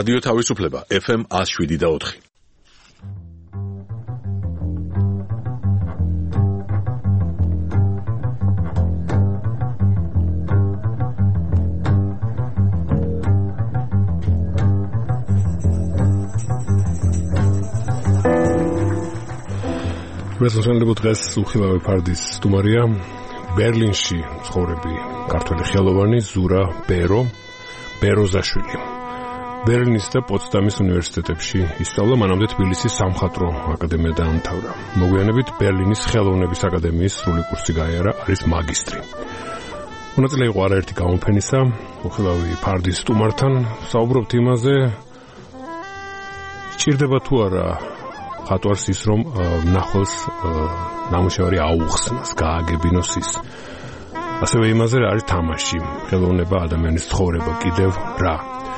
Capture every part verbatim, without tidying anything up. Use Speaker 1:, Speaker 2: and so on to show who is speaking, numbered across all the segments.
Speaker 1: რადიო თავისუფლება ეფ ემ one oh seven და four.
Speaker 2: რესურსები დღეს უხილავი ფარდის სტუმარია ბერლინში ცხოვრები ქართველი ხელოვანი ზურა ბერო ბეროზაშვილი. ბერლინის და პოტსდამის უნივერსიტეტებში ისწავლა, მანამდე თბილისის სამხატვრო აკადემია დაამთავრა. მოგვიანებით ბერლინის ხელოვნების აკადემიის სრული კურსი გაიარა, არის მაგისტრი. მონაწილე იყო არაერთი გამოფენისა, უხილავი ფარდის სტუმართან. საუბრობთ იმაზე, სჭირდება თუ არა ხატვარს ის, რომ ნახველს ნამუშევარი აუხსნას, გააგებინოს ის. ასევე იმაზე, რა არის თამაში, ხელოვნება, ადამიანის ცხოვრება, კიდევ რა.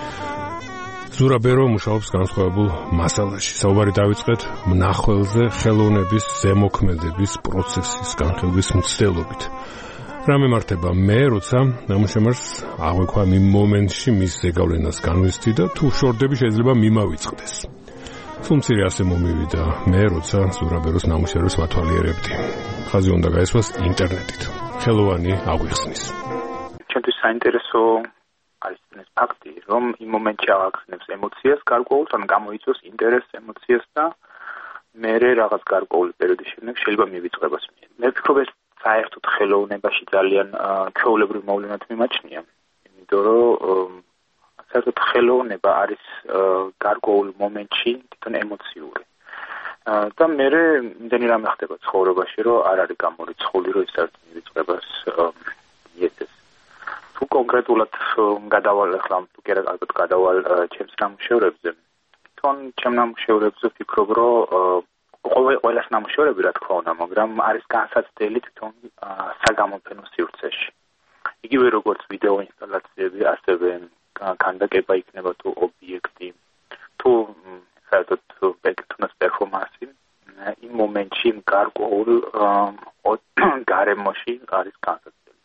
Speaker 2: ზურა ბერო მუშაობს განსხვავებულ მასალაში. საუბარი დავიწყეთ მნახველზე ხელოვნების ზემოქმედების პროცესის განხილვის მცდელობით. რა მიმართება მე, როცა ნამუშევარს აღვიქვა იმ მომენტში მის ზეგავლენას განვიცდი და თუ შორდები შეიძლება მიმავიწყდეს. სულ მცირე ასე მომივიდა მე, როცა ზურა ბეროს ნამუშევრებს ვათვალიერებდი. ხაზი უნდა გაესვას ინტერნეტით. ხელოვანი აღვიხსნის.
Speaker 3: ჩემთვის საინტერესო არის ეს ფაქტი, რომ იმ მომენტში აღახსნებს ემოციას გარკვეულს, ან გამოიწვევს ინტერესს ემოციას და მერე რაღაც გარკვეული პერიოდის შემდეგ შეიძლება მივიწყებას. მე ვფიქრობ, ეს საერთოდ ხელოვნებაში ძალიან ჩვეულებრივ მოვლენად მიმაჩნია, იმიტომ რომ საერთოდ ხელოვნება არის გარკვეულ მომენტში თვითონ ემოციური. და მერე იმდენი რამე ხდება ცხოვრებაში, რომ არ არის გამორიცხული, რომ ის საერთოდ მივიწყებას მიეცეს. თუ კონკრეტულად გადავალ ახლა თუ კი არა ალბათ გადავალ ჩემს ნამუშევრებზე. თვითონ ჩემ ნამუშევრებზე ვფიქრობ, რომ ყველას ნამუშევრები რა თქმა უნდა, მაგრამ არის განსაცდელი თვითონ საგამოფენო სივრცეში. იგივე როგორც ვიდეო ინსტალაციები, ასევე ქანდაკება იქნება თუ ობიექტი, თუ საერთოდ თუნდაც პერფორმანსი, იმ მომენტში გარკვეულ გარემოში არის განსაცდელი.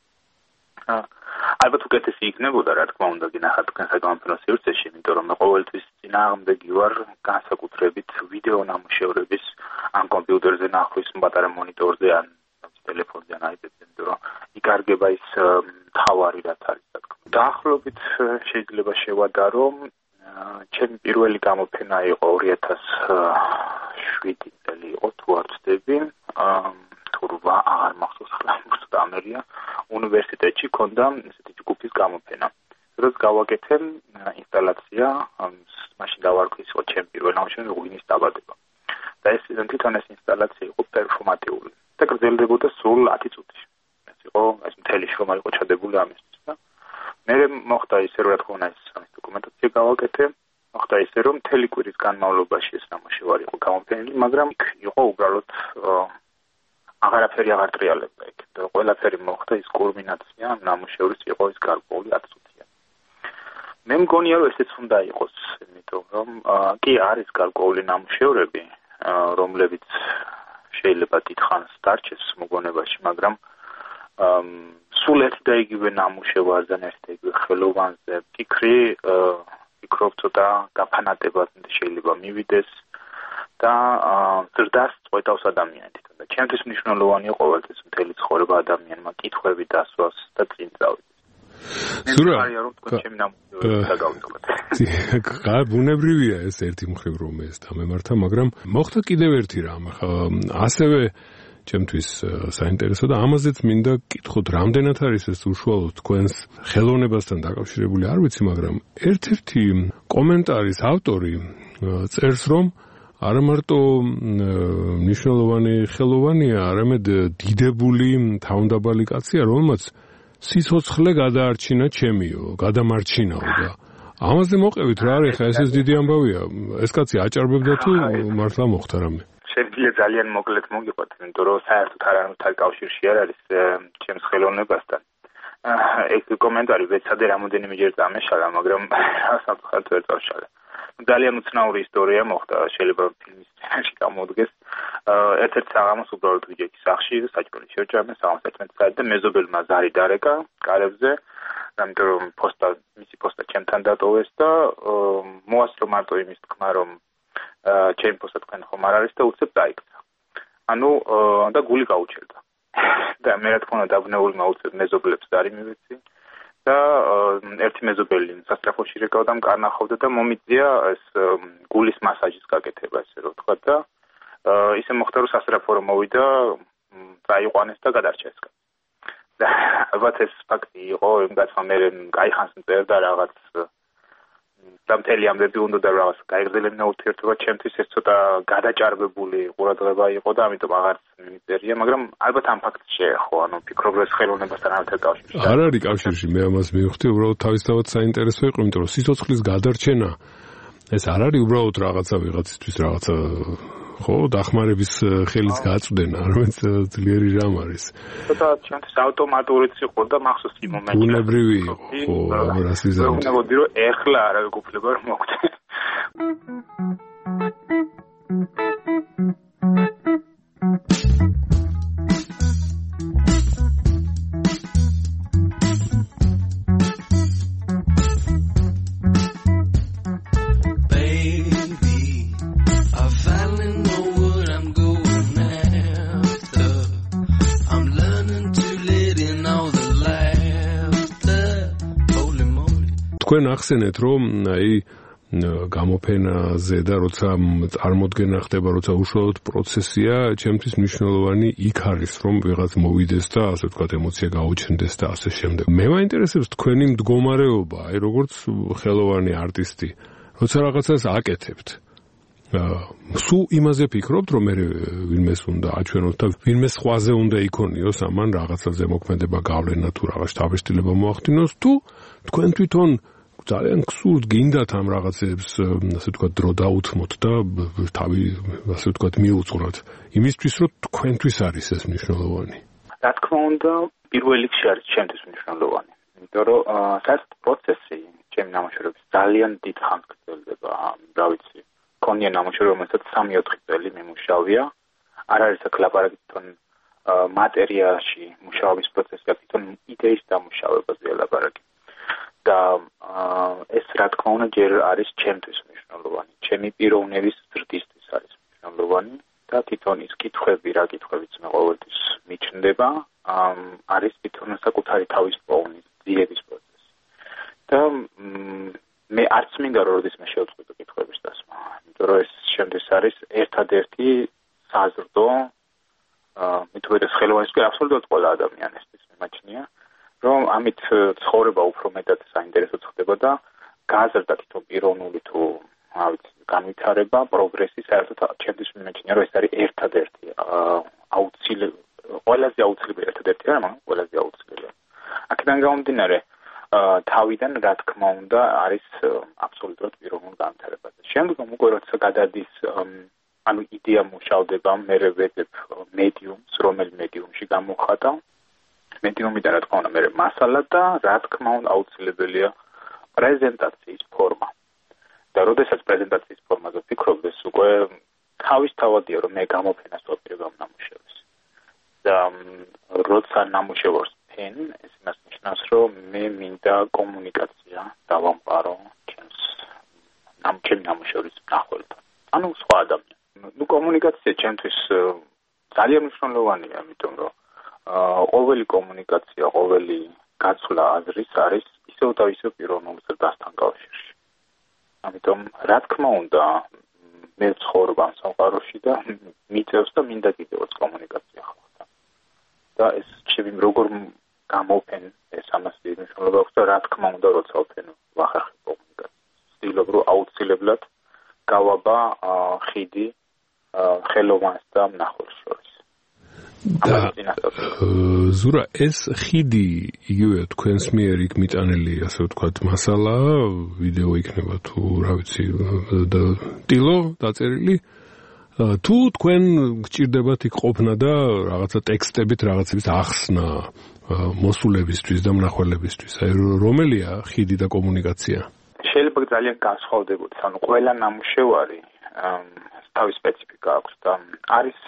Speaker 3: ალბათ უკეთესი იქნებოდა, რა თქმა უნდა, გინახავთ თქვენ საგამოფენო სივრცეში, იმიტომ რომ მე ყოველთვის წინააღმდეგი ვარ განსაკუთრებით ვიდეო ნამუშევრების ან კომპიუტერზე ნახვის, პატარა მონიტორზე, ან ტელეფონზე, ან აიპედზე, იმიტომ რომ იკარგება ის მთავარი რაც არის, რა თქმა უნდა. დაახლოებით შეიძლება შევადარო, ჩემი პირველი გამოფენა იყო ორი ათას შვიდი წელი იყო, თუ არ ვცდები, თუ რვა, აღარ მახსოვს ახლა ამერია, უნივერსიტეტში ქონდა ესეთი ჯგუფის გამოფენა. სადაც გავაკეთე ინსტალაცია, მაშინ დავარქვი ის იყო ჩემი პირველი ნამუშევარი ღვინის დაბადება. და ეს თვითონ ეს ინსტალაცია იყო პერფორმატიული და გრძელდებოდა სულ ათი წუთი. ეს იყო ეს მთელი შრომა იყო ჩადებული ამისთვის და მე მოხდა ისე, რომ რა თქმა უნდა ეს ამის დოკუმენტაცია გავაკეთე. მოხდა ისე, რომ მთელი კვირის განმავლობაში ეს ნამუშევარი იყო გამოფენილი, მაგრამ იყო უბრალოდ აღარაფერი აღარ ტრიალებდა იქ და ყველაფერი მოხდა ის კულმინაცია ნამუშევრის იყო ის გარკვეული ათი წუთია. მე მგონია რომ ესეც უნდა იყოს, იმიტომ რომ კი არის გარკვეული ნამუშევრები, რომლებიც შეიძლება დიდხანს დარჩეს მოგონებაში, მაგრამ სულ ერთი და იგივე ნამუშევარზე, ერთი და იგივე ხელოვანზე ფიქრი ფიქრობ ცოტა გაფანატებად შეიძლება მივიდეს და ზრდას წყვეტავს ადამიანით. და ჩემთვის მნიშვნელოვანია ყოველთვის მთელი ცხოვრება ადამიანმა კითხვები დასვას და წინ წავიდეს.
Speaker 2: ზურა, ბუნებრივია ეს ერთი მხრივ რომ ეს დამემართა, მაგრამ მოხდა კიდევ ერთი რამ. ასევე ჩემთვის საინტერესო და ამაზეც მინდა კითხოთ, რამდენად არის ეს უშუალოდ თქვენს ხელოვნებასთან დაკავშირებული, არ ვიცი, მაგრამ ერთ-ერთი კომენტარის ავტორი წერს, რომ არა მარტო მნიშვნელოვანი ხელოვანია, არამედ დიდებული თავმდაბალი კაცია, რომელმაც სიცოცხლე გადაარჩინა ჩემიო, გადამარჩინაო და ამაზე მოყევით რა არის, ხა ეს დიდი ამბავია. ეს კაცი აჭარბებდა თუ მართლა მოხდა რამე?
Speaker 3: შეიძლება ძალიან მოკლედ მოგიყვათ, იმიტომ რომ საერთოდ არანაირ კავშირში არ არის ჩემს ხელოვნებასთან. ეს კომენტარი ვეცადე რამოდენიმეჯერ წამეშალა, მაგრამ სამწუხაროდ ვერ წავშალა. ძალიან უცნაური ისტორია მოხდა, შეიძლება ფილმის სცენაში გამოდგეს. ერთ-ერთ საღამოს უბრალოდ ვიჯექი სახში, საჭმელი შევჭამე, საღამოს ერთმეტი საათი და მეზობელმა ზარი დარეკა კარებზე ამიტომ რომ პოსტა მისი პოსტა ჩემთან დატოვეს და მოასწრო მარტო იმის თქმა რომ ჩემი პოსტა თქვენ ხომ არ არის და უცებ დაიქცა. ანუ და გული გაუჩერდა. და მე რა თქმა უნდა დაბნეული მოუწევ მეზობლებს დარი მივეცი და ერთი მეზობელი სასწრაფოში რეკავდა მკარნახავდა და მომიწია ეს გულის მასაჟის გაკეთება ესე რომ თქვა და ისე მოხდა რომ სასწრაფო რომ მოვიდა წაიყვანეს და გადარჩეს. და ალბათ ეს ფაქტი იყო იმ გასა მე კაი ხანს მწერდა რაღაც და მთელი ამბები უნდა და რაღაც გაიგრძელებინა ურთიერთობა ჩემთვის ეს ცოტა გადაჭარბებული ყურადღება იყო და ამიტომ აღარც მიწერია, მაგრამ ალბათ ამ ფაქტს შეეხო, ანუ ფიქრობ რომ ეს ხელოვნებასთან არათარ კავშირში.
Speaker 2: არ არის კავშირში, მე ამას მივხვდი, უბრალოდ თავისთავად საინტერესო იყო, იმიტომ რომ სიცოცხლის გადარჩენა ეს არ არის უბრალოდ რაღაცა ვიღაცისთვის რაღაცა ხო, დახმარების ხელის გაწვდენა, რომელიც ძლიერი რამ არის.
Speaker 3: ცოტა ჩემთვის ავტომატურიც იყო და მახსოვს იმ მომენტში.
Speaker 2: ბუნებრივი იყო, ხო, ამას ვიზამთ.
Speaker 3: უნებოდი რომ ეხლა არ გუფლება რომ მოხდე.
Speaker 2: თქვენ ახსენეთ რომ აი გამოფენაზე და როცა წარმოდგენა ხდება, როცა უშუალოდ პროცესია, ჩემთვის მნიშვნელოვანი იქ არის რომ ვიღაც მოვიდეს და ასე ვთქვათ ემოცია გაუჩნდეს და ასე შემდეგ. მე მაინტერესებს თქვენი მდგომარეობა, აი როგორც ხელოვანი არტისტი, როცა რაღაცას აკეთებთ. სულ იმაზე ფიქრობთ რომ მე ვინმეს უნდა აჩვენოთ და ვინმეს ხვაზე უნდა იქონიოს ამან რაღაცაზე მოქმედება გავლენა თუ რაღაც თავისtildeება მოახდინოს თუ თქვენ თვითონ ძალიან გსურთ გინდათ ამ რაღაცებს ასე ვთქვათ დრო დაუთმოთ და თავი ასე ვთქვათ მიუწყვრათ იმისთვის რომ თქვენთვის არის ეს მნიშვნელოვანი.
Speaker 3: რა თქმა უნდა პირველ რიგში არის ჩემთვის მნიშვნელოვანი. იმიტომ რომ საერთოდ პროცესი ჩემი ნამუშევრების ძალიან დიდ ხანს გრძელდება, რა ვიცი. კონია ნამუშევარი, რომელსაც სამი ოთხი წელი მიმუშავია. არ არის აქ ლაპარაკი თვითონ მატერიაში მუშაობის პროცესზე, თვითონ იდეის დამუშავებაზე ლაპარაკი. და ეს რა თქმა უნდა ჯერ არის ჩემთვის მნიშვნელოვანი. ჩემი პიროვნების ზრდისთვის არის მნიშვნელოვანი და თვითონ ის კითხვები, რა კითხვებიც მე ყოველთვის მიჩნდება, არის თვითონ საკუთარი თავის პოვნის ძიების პროცესი. და მე არც მინდა რომ როდესმე შევწყვიტო კითხვების დასმა. იმიტომ რომ ეს შემდის არის ერთადერთი საზრდო, მithumetes ხელოვანისთვის აბსოლუტურად ყველა ადამიანისთვის მიმაჩნია, რომ ამით ცხოვრება უფრო მეტად საინტერესო ხდება და გაზრდა თვითონ პიროვნული თუ რა ვიცი განვითარება, პროგრესი საერთოდ ჩემთვის მიმაჩნია, რომ ეს არის ერთადერთი აუცილებელი, ყველაზე აუცილებელი ერთადერთი არა, მაგრამ ყველაზე აუცილებელი. აქედან გამომდინარე თავიდან რა თქმა უნდა არის აბსოლუტურად პიროვნულ განვითარებაზე. შემდგომ უკვე როცა გადადის ანუ იდეა მუშავდება, მე ვეძებ მედიუმს, რომელ მედიუმში გამოვხატავ. მედიუმიდან რა თქმა უნდა მე მასალა და რა თქმა უნდა აუცილებელია პრეზენტაციის ფორმა. და როდესაც პრეზენტაციის ფორმაზე ვფიქრობ, ეს უკვე თავისთავადია რომ მე გამოფენას ვაპირებ ამ ნამუშევრს. და როცა ნამუშევარს ფენ, ეს იმას ნიშნავს, რომ მე მინდა კომუნიკაცია დავამყარო ჩემს ნამჩემ ნამუშევრის მნახველთან. ანუ სხვა ადამიანი. ნუ კომუნიკაცია ჩემთვის ძალიან მნიშვნელოვანია, ამიტომ რომ ყოველი კომუნიკაცია, ყოველი გაცვლა აზრის არის ისევ და ისევ პიროვნულ ზრდასთან კავშირში. ამიტომ რა თქმა უნდა მე ცხოვრობ ამ სამყაროში და მიწევს და მინდა კიდევაც კომუნიკაცია ხალხთან. და ეს ჩემი როგორ გამოფენ ეს ამას მნიშვნელობა აქვს და რა თქმა უნდა როცა ვფენ ვახერხებ კომუნიკაციას. ვცდილობ რომ აუცილებლად გავაბა ხიდი ხელოვანს და მნახველს შორის.
Speaker 2: ზურა ეს ხიდი იგივე თქვენს მიერ იქ მიტანილი ასე ვთქვათ მასალა ვიდეო იქნება თუ რა ვიცი და ტილო დაწერილი თუ თქვენ გჭირდებათ იქ ყოფნა და რაღაცა ტექსტებით რაღაცების ახსნა მოსულებისთვის და მნახველებისთვის აი რომელია ხიდი და კომუნიკაცია
Speaker 3: შეიძლება ძალიან განსხვავდებოდეს ანუ ყველა ნამუშევარი თავის სპეციფიკა აქვს და არის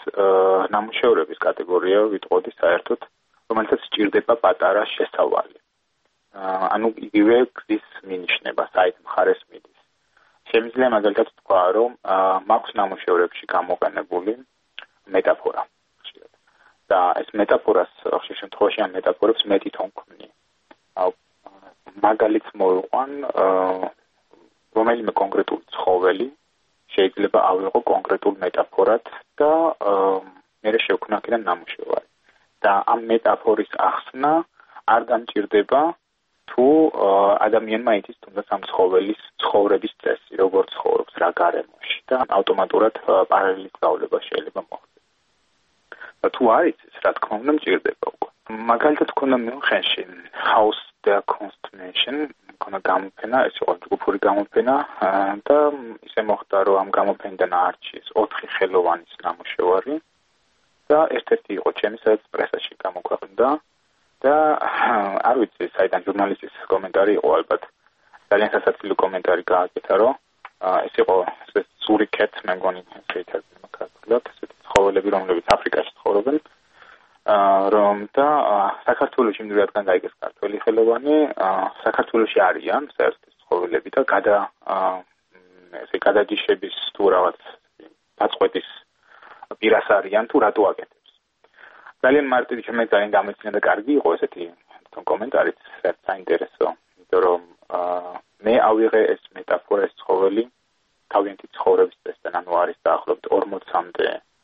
Speaker 3: ნამუშევრების კატეგორია ვიტყოდი საერთოდ რომელსაც სჭირდება პატარა შესავალი ანუ იგივე გზის მინიშნება საით მხარეს მიდის. შემიძლია მაგალითად თქვა, რომ მაქვს ნამუშევრებში გამოყენებული მეტაფორა. და ეს მეტაფორას ხშირ შემთხვევაში ამ მეტაფორებს მეტი თონ ქმნი. მაგალითს მოვიყვან რომელიმე კონკრეტული ცხოველი შეიძლება ავიღო კონკრეტულ მეტაფორად და მე შევქმნა აქედან ნამუშევარი. და ამ მეტაფორის ახსნა არ გამჭირდება თუ ადამიანმა იცის თუნდაც ამ ცხოველის ცხოვრების წესი, როგორ ცხოვრობს, რა გარემოში და ავტომატურად პარალელის გავლება შეიძლება მოხდეს. და თუ არ იცის, რა თქმა უნდა, მჭირდება უკვე. მაგალითად თქვენ მიუნხენში house the consternation ქონა გამოფენა, ეს იყო ჯგუფური გამოფენა და ისე მოხდა, რომ ამ გამოფენიდან არჩიეს ოთხი ხელოვანის ნამუშევარი და ერთ-ერთი იყო ჩემი, სადაც პრესაში გამოქვეყნდა და არ ვიცი, საიდან ჟურნალისტის კომენტარი იყო ალბათ ძალიან სასაცილო კომენტარი გააკეთა, რომ ეს იყო სური კეთ, მე მგონი ესე ითარგმნა ქართულად, ესეთი ცხოველები, რომლებიც აფრიკაში ცხოვრობენ, რომ და საქართველოში მიდროიდან გაიგეს ქართველი ხელოვანი, საქართველოში არიან საერთოდ ცხოველები და გადა ესე გადაჯიშების თუ რაღაც დაწყვეტის პირას არიან თუ რატო აკეთებს. ძალიან მარტივი შემე ძალიან გამეცნია და კარგი იყო ესეთი თვითონ კომენტარიც, რაც საინტერესო, იმიტომ რომ მე ავიღე ეს მეტაფორა, ეს ცხოველი თავიანთი ცხოვრების წესთან, ანუ არის დაახლოებით ორმოცამდე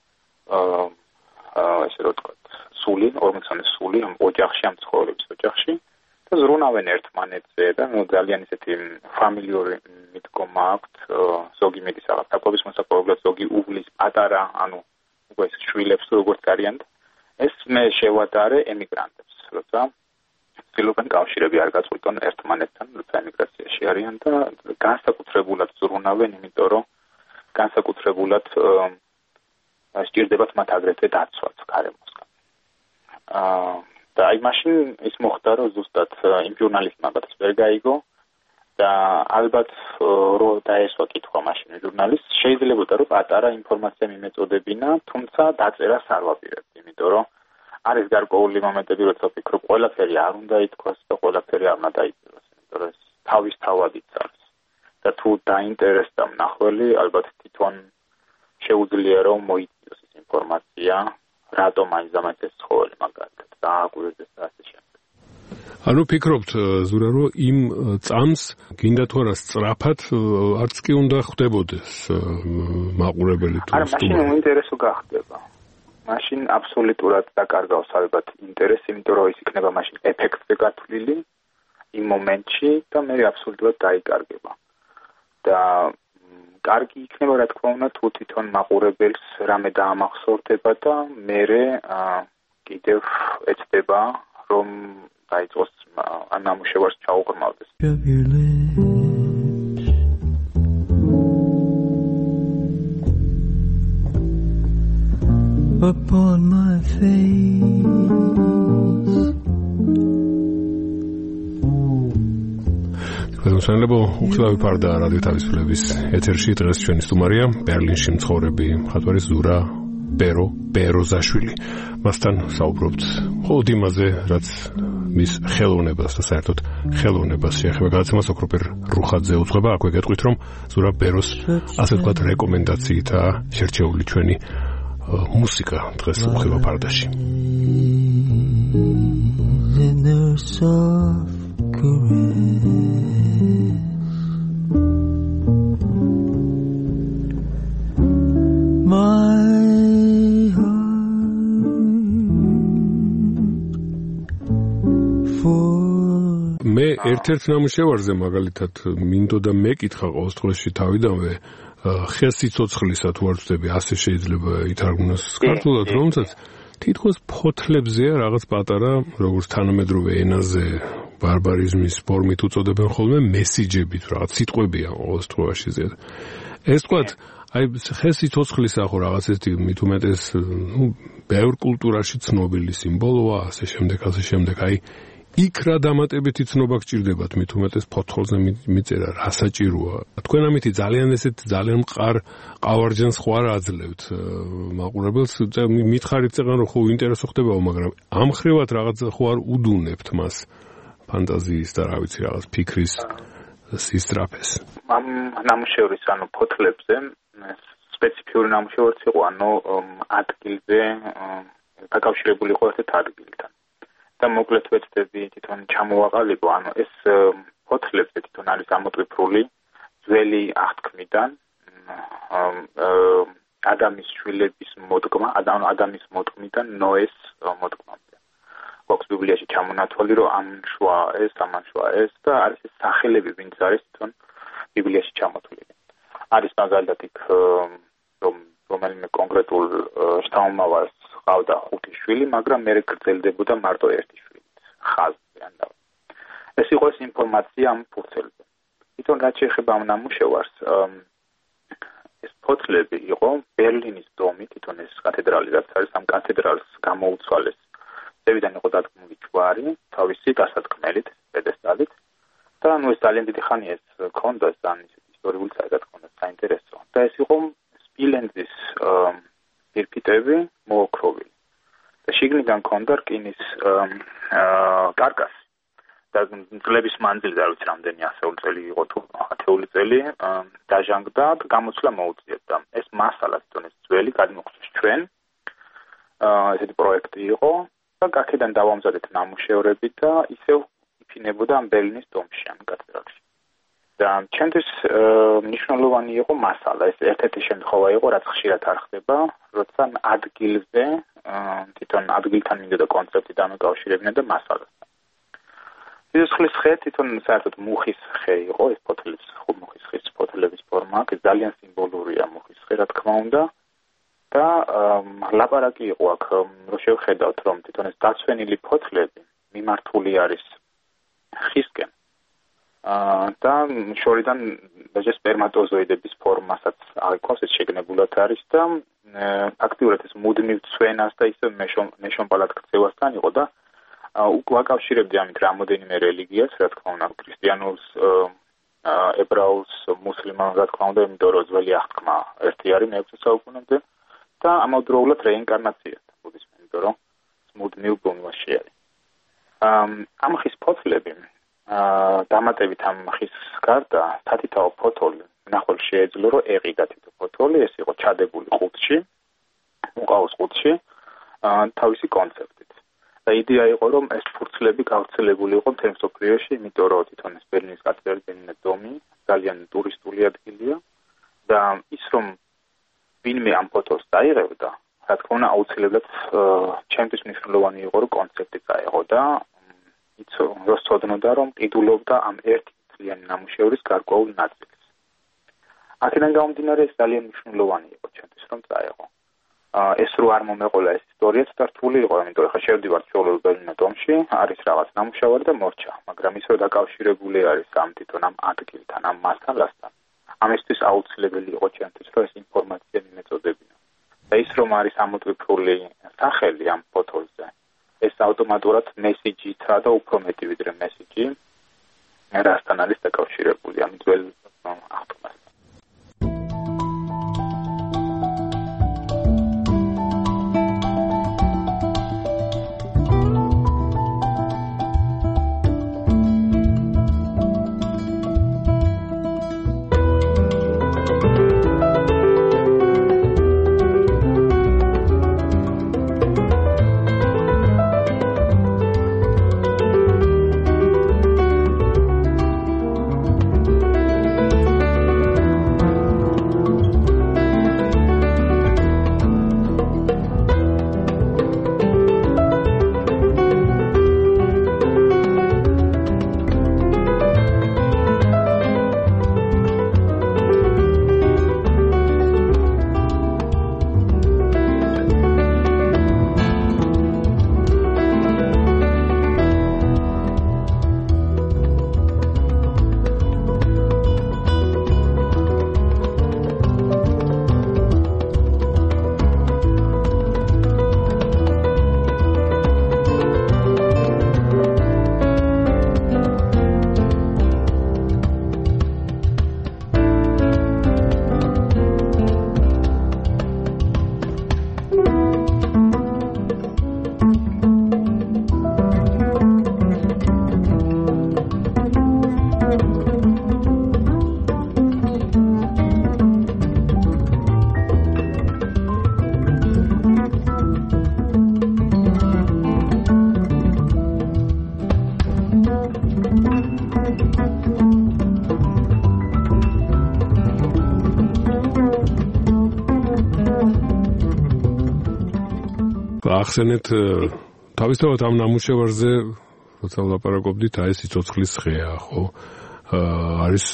Speaker 3: ესე რომ ვთქვათ, სული, ორმოცამდე სული ამ ოჯახში, ამ ცხოველების ოჯახში და ზრუნავენ ერთმანეთზე და ნუ ძალიან ისეთი ფამილიური მიდგომა აქვთ, ზოგი მიდის რაღაც საკვების მოსაპოვებლად, ზოგი უვლის პატარა, ანუ უკვე ეს შვილებს როგორც არიან. ეს მე შევადარე ემიგრანტებს, როცა ცდილობენ კავშირები არ გაწყვიტონ ერთმანეთთან, როცა ემიგრაციაში არიან და განსაკუთრებულად ზრუნავენ, იმიტომ რომ განსაკუთრებულად სჭირდებათ მათ აგრეთვე დაცვაც გარემოსგან. და აი მაშინ ის მოხდა, რომ ზუსტად იმ ჟურნალისტმა მაგას ვერ გაიგო და ალბათ რო დაესვა კითხვა მაშინ ჟურნალისტს, შეიძლება რომ პატარა ინფორმაცია მიმეწოდებინა, თუმცა დაწერას არ ვაპირებდი, იმიტომ რომ არის გარკვეული მომენტები, როცა ვფიქრობ, ყველაფერი არ უნდა ითქვას და ყველაფერი არ უნდა დაიწეროს, იმიტომ რომ ეს თავისთავად იცავს. და თუ დაინტერესდა მნახველი, ალბათ თვითონ შეუძლია რომ მოიწიოს ეს ინფორმაცია, რატომ აიზამეთ ეს ცხოველი მაგალითად და აკვირდეს და ასე შემდეგ.
Speaker 2: ანუ ფიქრობთ, ზურა, რომ იმ წამს გინდა თუ არა სწრაფად არც კი უნდა ხდებოდეს მაყურებელი თუ
Speaker 3: არა, მაშინ უინტერესო გახდება. მაშინ აბსოლუტურად დაკარგავს ალბათ ინტერესი, იმიტომ რომ ის იქნება მაშინ ეფექტზე გათვლილი იმ მომენტში და მე აბსოლუტურად დაიკარგება. და კარგი იქნება, რა თქმა უნდა, თუ თვითონ მაყურებელს რამე დაამახსოვრდება და მერე კიდევ ეცდება, რომ დაიწყოს ამ ნამუშევარს ჩაუღრმავდეს.
Speaker 4: Upon my face
Speaker 2: ხელმძღვანელო უხილავი ფარდა რადიო თავისუფლების ეთერში დღეს ჩვენი სტუმარია ბერლინში მცხოვრები მხატვარი ზურა ბერო ბეროზაშვილი. მასთან საუბრობთ მხოლოდ იმაზე, რაც მის ხელოვნებას და საერთოდ ხელოვნებას შეეხება გადაცემას. ოქროპერ რუხაძე უძღვება, აქვე გეტყვით, რომ ზურა ბეროს ასე ვთქვათ რეკომენდაციითაა შერჩეული ჩვენი მუსიკა დღეს უხილავ ფარდაში. მე ერთ-ერთ ნამუშევარზე მაგალითად მინდოდა მეკითხა ყოველდღიურში თავიდანვე ხეს სიცოცხლისა თუ არ ვწდები, ასე შეიძლება ითარგმნოს ქართულად, რომელსაც თითქოს ფოთლებზეა რაღაც პატარა, როგორც თანამედროვე ენაზე ბარბარიზმის ფორმით უწოდებენ ხოლმე მესიჯებით, რაღაც სიტყვებია ყოველდღიურში ზედ. ეს თქვათ, აი ხეს სიცოცხლისა ხო რაღაც ესეთი მით უმეტეს, ნუ ბევრ კულტურაში ცნობილი სიმბოლოა, ასე შემდეგ, ასე შემდეგ, აი იქ რა დამატებითი ცნობა გჭირდებათ, მით უმეტეს ფოთოლზე მიწერა, რა საჭიროა. თქვენ ამითი ძალიან ესეთ ძალიან მყარ ყავარჯანს ხო არ აძლევთ მაყურებელს, მითხარით წეგან რომ ხო ინტერესო ხდებაო, მაგრამ ამ ხრივად რაღაც ხო არ უდუნებთ მას. ფანტაზიის და რა ვიცი რაღაც ფიქრის სისწრაფეს.
Speaker 3: ამ ნამუშევრის ანუ ფოთლებზე სპეციფიური ნამუშევარიც იყო, ანუ ადგილზე დაკავშირებული იყო ერთ ადგილთან. და მოკლედ ვეცდები თვითონ ჩამოვაყალიბო, ანუ ეს ფოთლებზე თვითონ არის ამოტვიფრული ძველი აღთქმიდან ადამის შვილების მოდგმა, ანუ ადამის მოდგმიდან ნოეს მოდგმამდე. გვაქვს ბიბლიაში ჩამონათვალი, რომ ამ შვა ეს, ამან შვა ეს და არის ეს სახელები, ვინც არის თვითონ ბიბლიაში ჩამოთვლილი. არის მაგალითად იქ რომ რომელიმე კონკრეტულ შთამომავალს ყავდა ხუთი შვილი, მაგრამ მე გრძელდებოდა მარტო ერთი შვილი. ხაზზე ანდა. ეს იყო ეს ინფორმაცია ამ ფურცელზე. თვითონ რაც შეეხება ამ ნამუშევარს, ეს ფოთლები იყო ბერლინის დომი, თვითონ ეს კათედრალი, რაც არის ამ კათედრალს გამოუცვალეს. ზევიდან იყო დადგმული ჯვარი, თავისი დასადგმელით, პედესტალით. და ნუ ეს ძალიან დიდი ხანი ეს ქონდა, ძალიან ისტორიული საერთოდ ქონდა საინტერესო. და ეს იყო სპილენძის პირფიტები მოოქროვილი. და შიგნიდან ქონდა რკინის კარკასი. და წლების მანძილზე, არ ვიცი რამდენი ასეული წელი იყო თუ ათეული წელი, დაჟანგდა და გამოცვლა მოუწიეთ. და ეს მასალა თვითონ ეს ძველი გადმოხსნეს ჩვენ. ესეთი პროექტი იყო და აქედან დავამზადეთ ნამუშევრები და ისევ იფინებოდა ამ ბერლინის დომში, ამ კათედრალში. და ჩემთვის მნიშვნელოვანი იყო მასალა. ეს ერთ-ერთი შემთხვევა იყო, რაც ხშირად არ ხდება, როცა ადგილზე თვითონ ადგილთან მინდოდა კონცეფტი დამეკავშირებინა და მასალას. სიცოცხლის ხე თვითონ საერთოდ მუხის ხე იყო, ეს ფოთლის, მუხის ხის ფოთლების ფორმა, ეს ძალიან სიმბოლურია მუხის ხე, რა თქმა უნდა. და ლაპარაკი იყო აქ, რომ შევხედავთ, რომ თვითონ ეს დაცვენილი ფოთლები მიმართული არის ხისკენ. და შორიდან დაჟე სპერმატოზოიდების ფორმასაც აიქვავს, ეს შეგნებულად არის და ფაქტიურად ეს მუდმივ ცვენას და ისე მეშონპალად ქცევასთან იყო და უკავშირებდი ამით რამოდენიმე რელიგიას, რა თქმა უნდა, ქრისტიანულს, ებრაულს, მუსლიმანს, რა თქმა უნდა, იმიტომ რომ ძველი აღთქმა ერთი არის მეექვსე საუკუნემდე და ამავდროულად რეინკარნაციას ბუდიზმი, იმიტომ რომ მუდმივ ბუნებაში არის. ამ ხის ფოთლები დამატებით ამ ხის გარდა თათითაო ფოთოლი ნახვალ შეეძლო, რომ ეყიდა თითო ფოთოლი, ეს იყო ჩადებული ყუთში, უყავს ყუთში თავისი კონცეფტით. და იდეა იყო, რომ ეს ფურცლები გავრცელებული იყო მთელ მსოფლიოში, იმიტომ რომ თვითონ ეს ბერლინის კათედრალი დომი ძალიან ტურისტული ადგილია და ის რომ ვინმე ამ ფოტოს დაიღებდა, რა თქმა უნდა, აუცილებლად ჩემთვის მნიშვნელოვანი იყო, რომ კონცეფტი წაეღო და იცო, რომ სწოდნოდა, რომ ყიდულობდა ამ ერთი მთლიანი ნამუშევრის გარკვეულ ნაწილს. აქედან გამომდინარე, ეს ძალიან მნიშვნელოვანი იყო ჩემთვის, რომ წაეღო. ეს რო არ მომეყოლა ეს ისტორიაც და რთული იყო, იმიტომ რომ ხა შევდივარ ჩვეულებრივ ბერლინის დომში, არის რაღაც ნამუშევარი და მორჩა, მაგრამ ის რო დაკავშირებული არის ამ თვითონ ამ ადგილთან, ამ მასალასთან, ამისთვის აუცილებელი იყო ჩემთვის, რომ ეს ინფორმაცია მიმეწოდებინა. და ის რომ არის ამოტვიფრული სახელი ამ ფოთოლზე, ეს ავტომატურად მესიჯითა და უფრო მეტი ვიდრე მესიჯი რასთან არის დაკავშირებული ამ ძველ აღთქმასთან.
Speaker 2: ახსენეთ თავისთავად ამ ნამუშევარზე როცა ვლაპარაკობდით, აი ეს სიცოცხლის ხეა, ხო? არის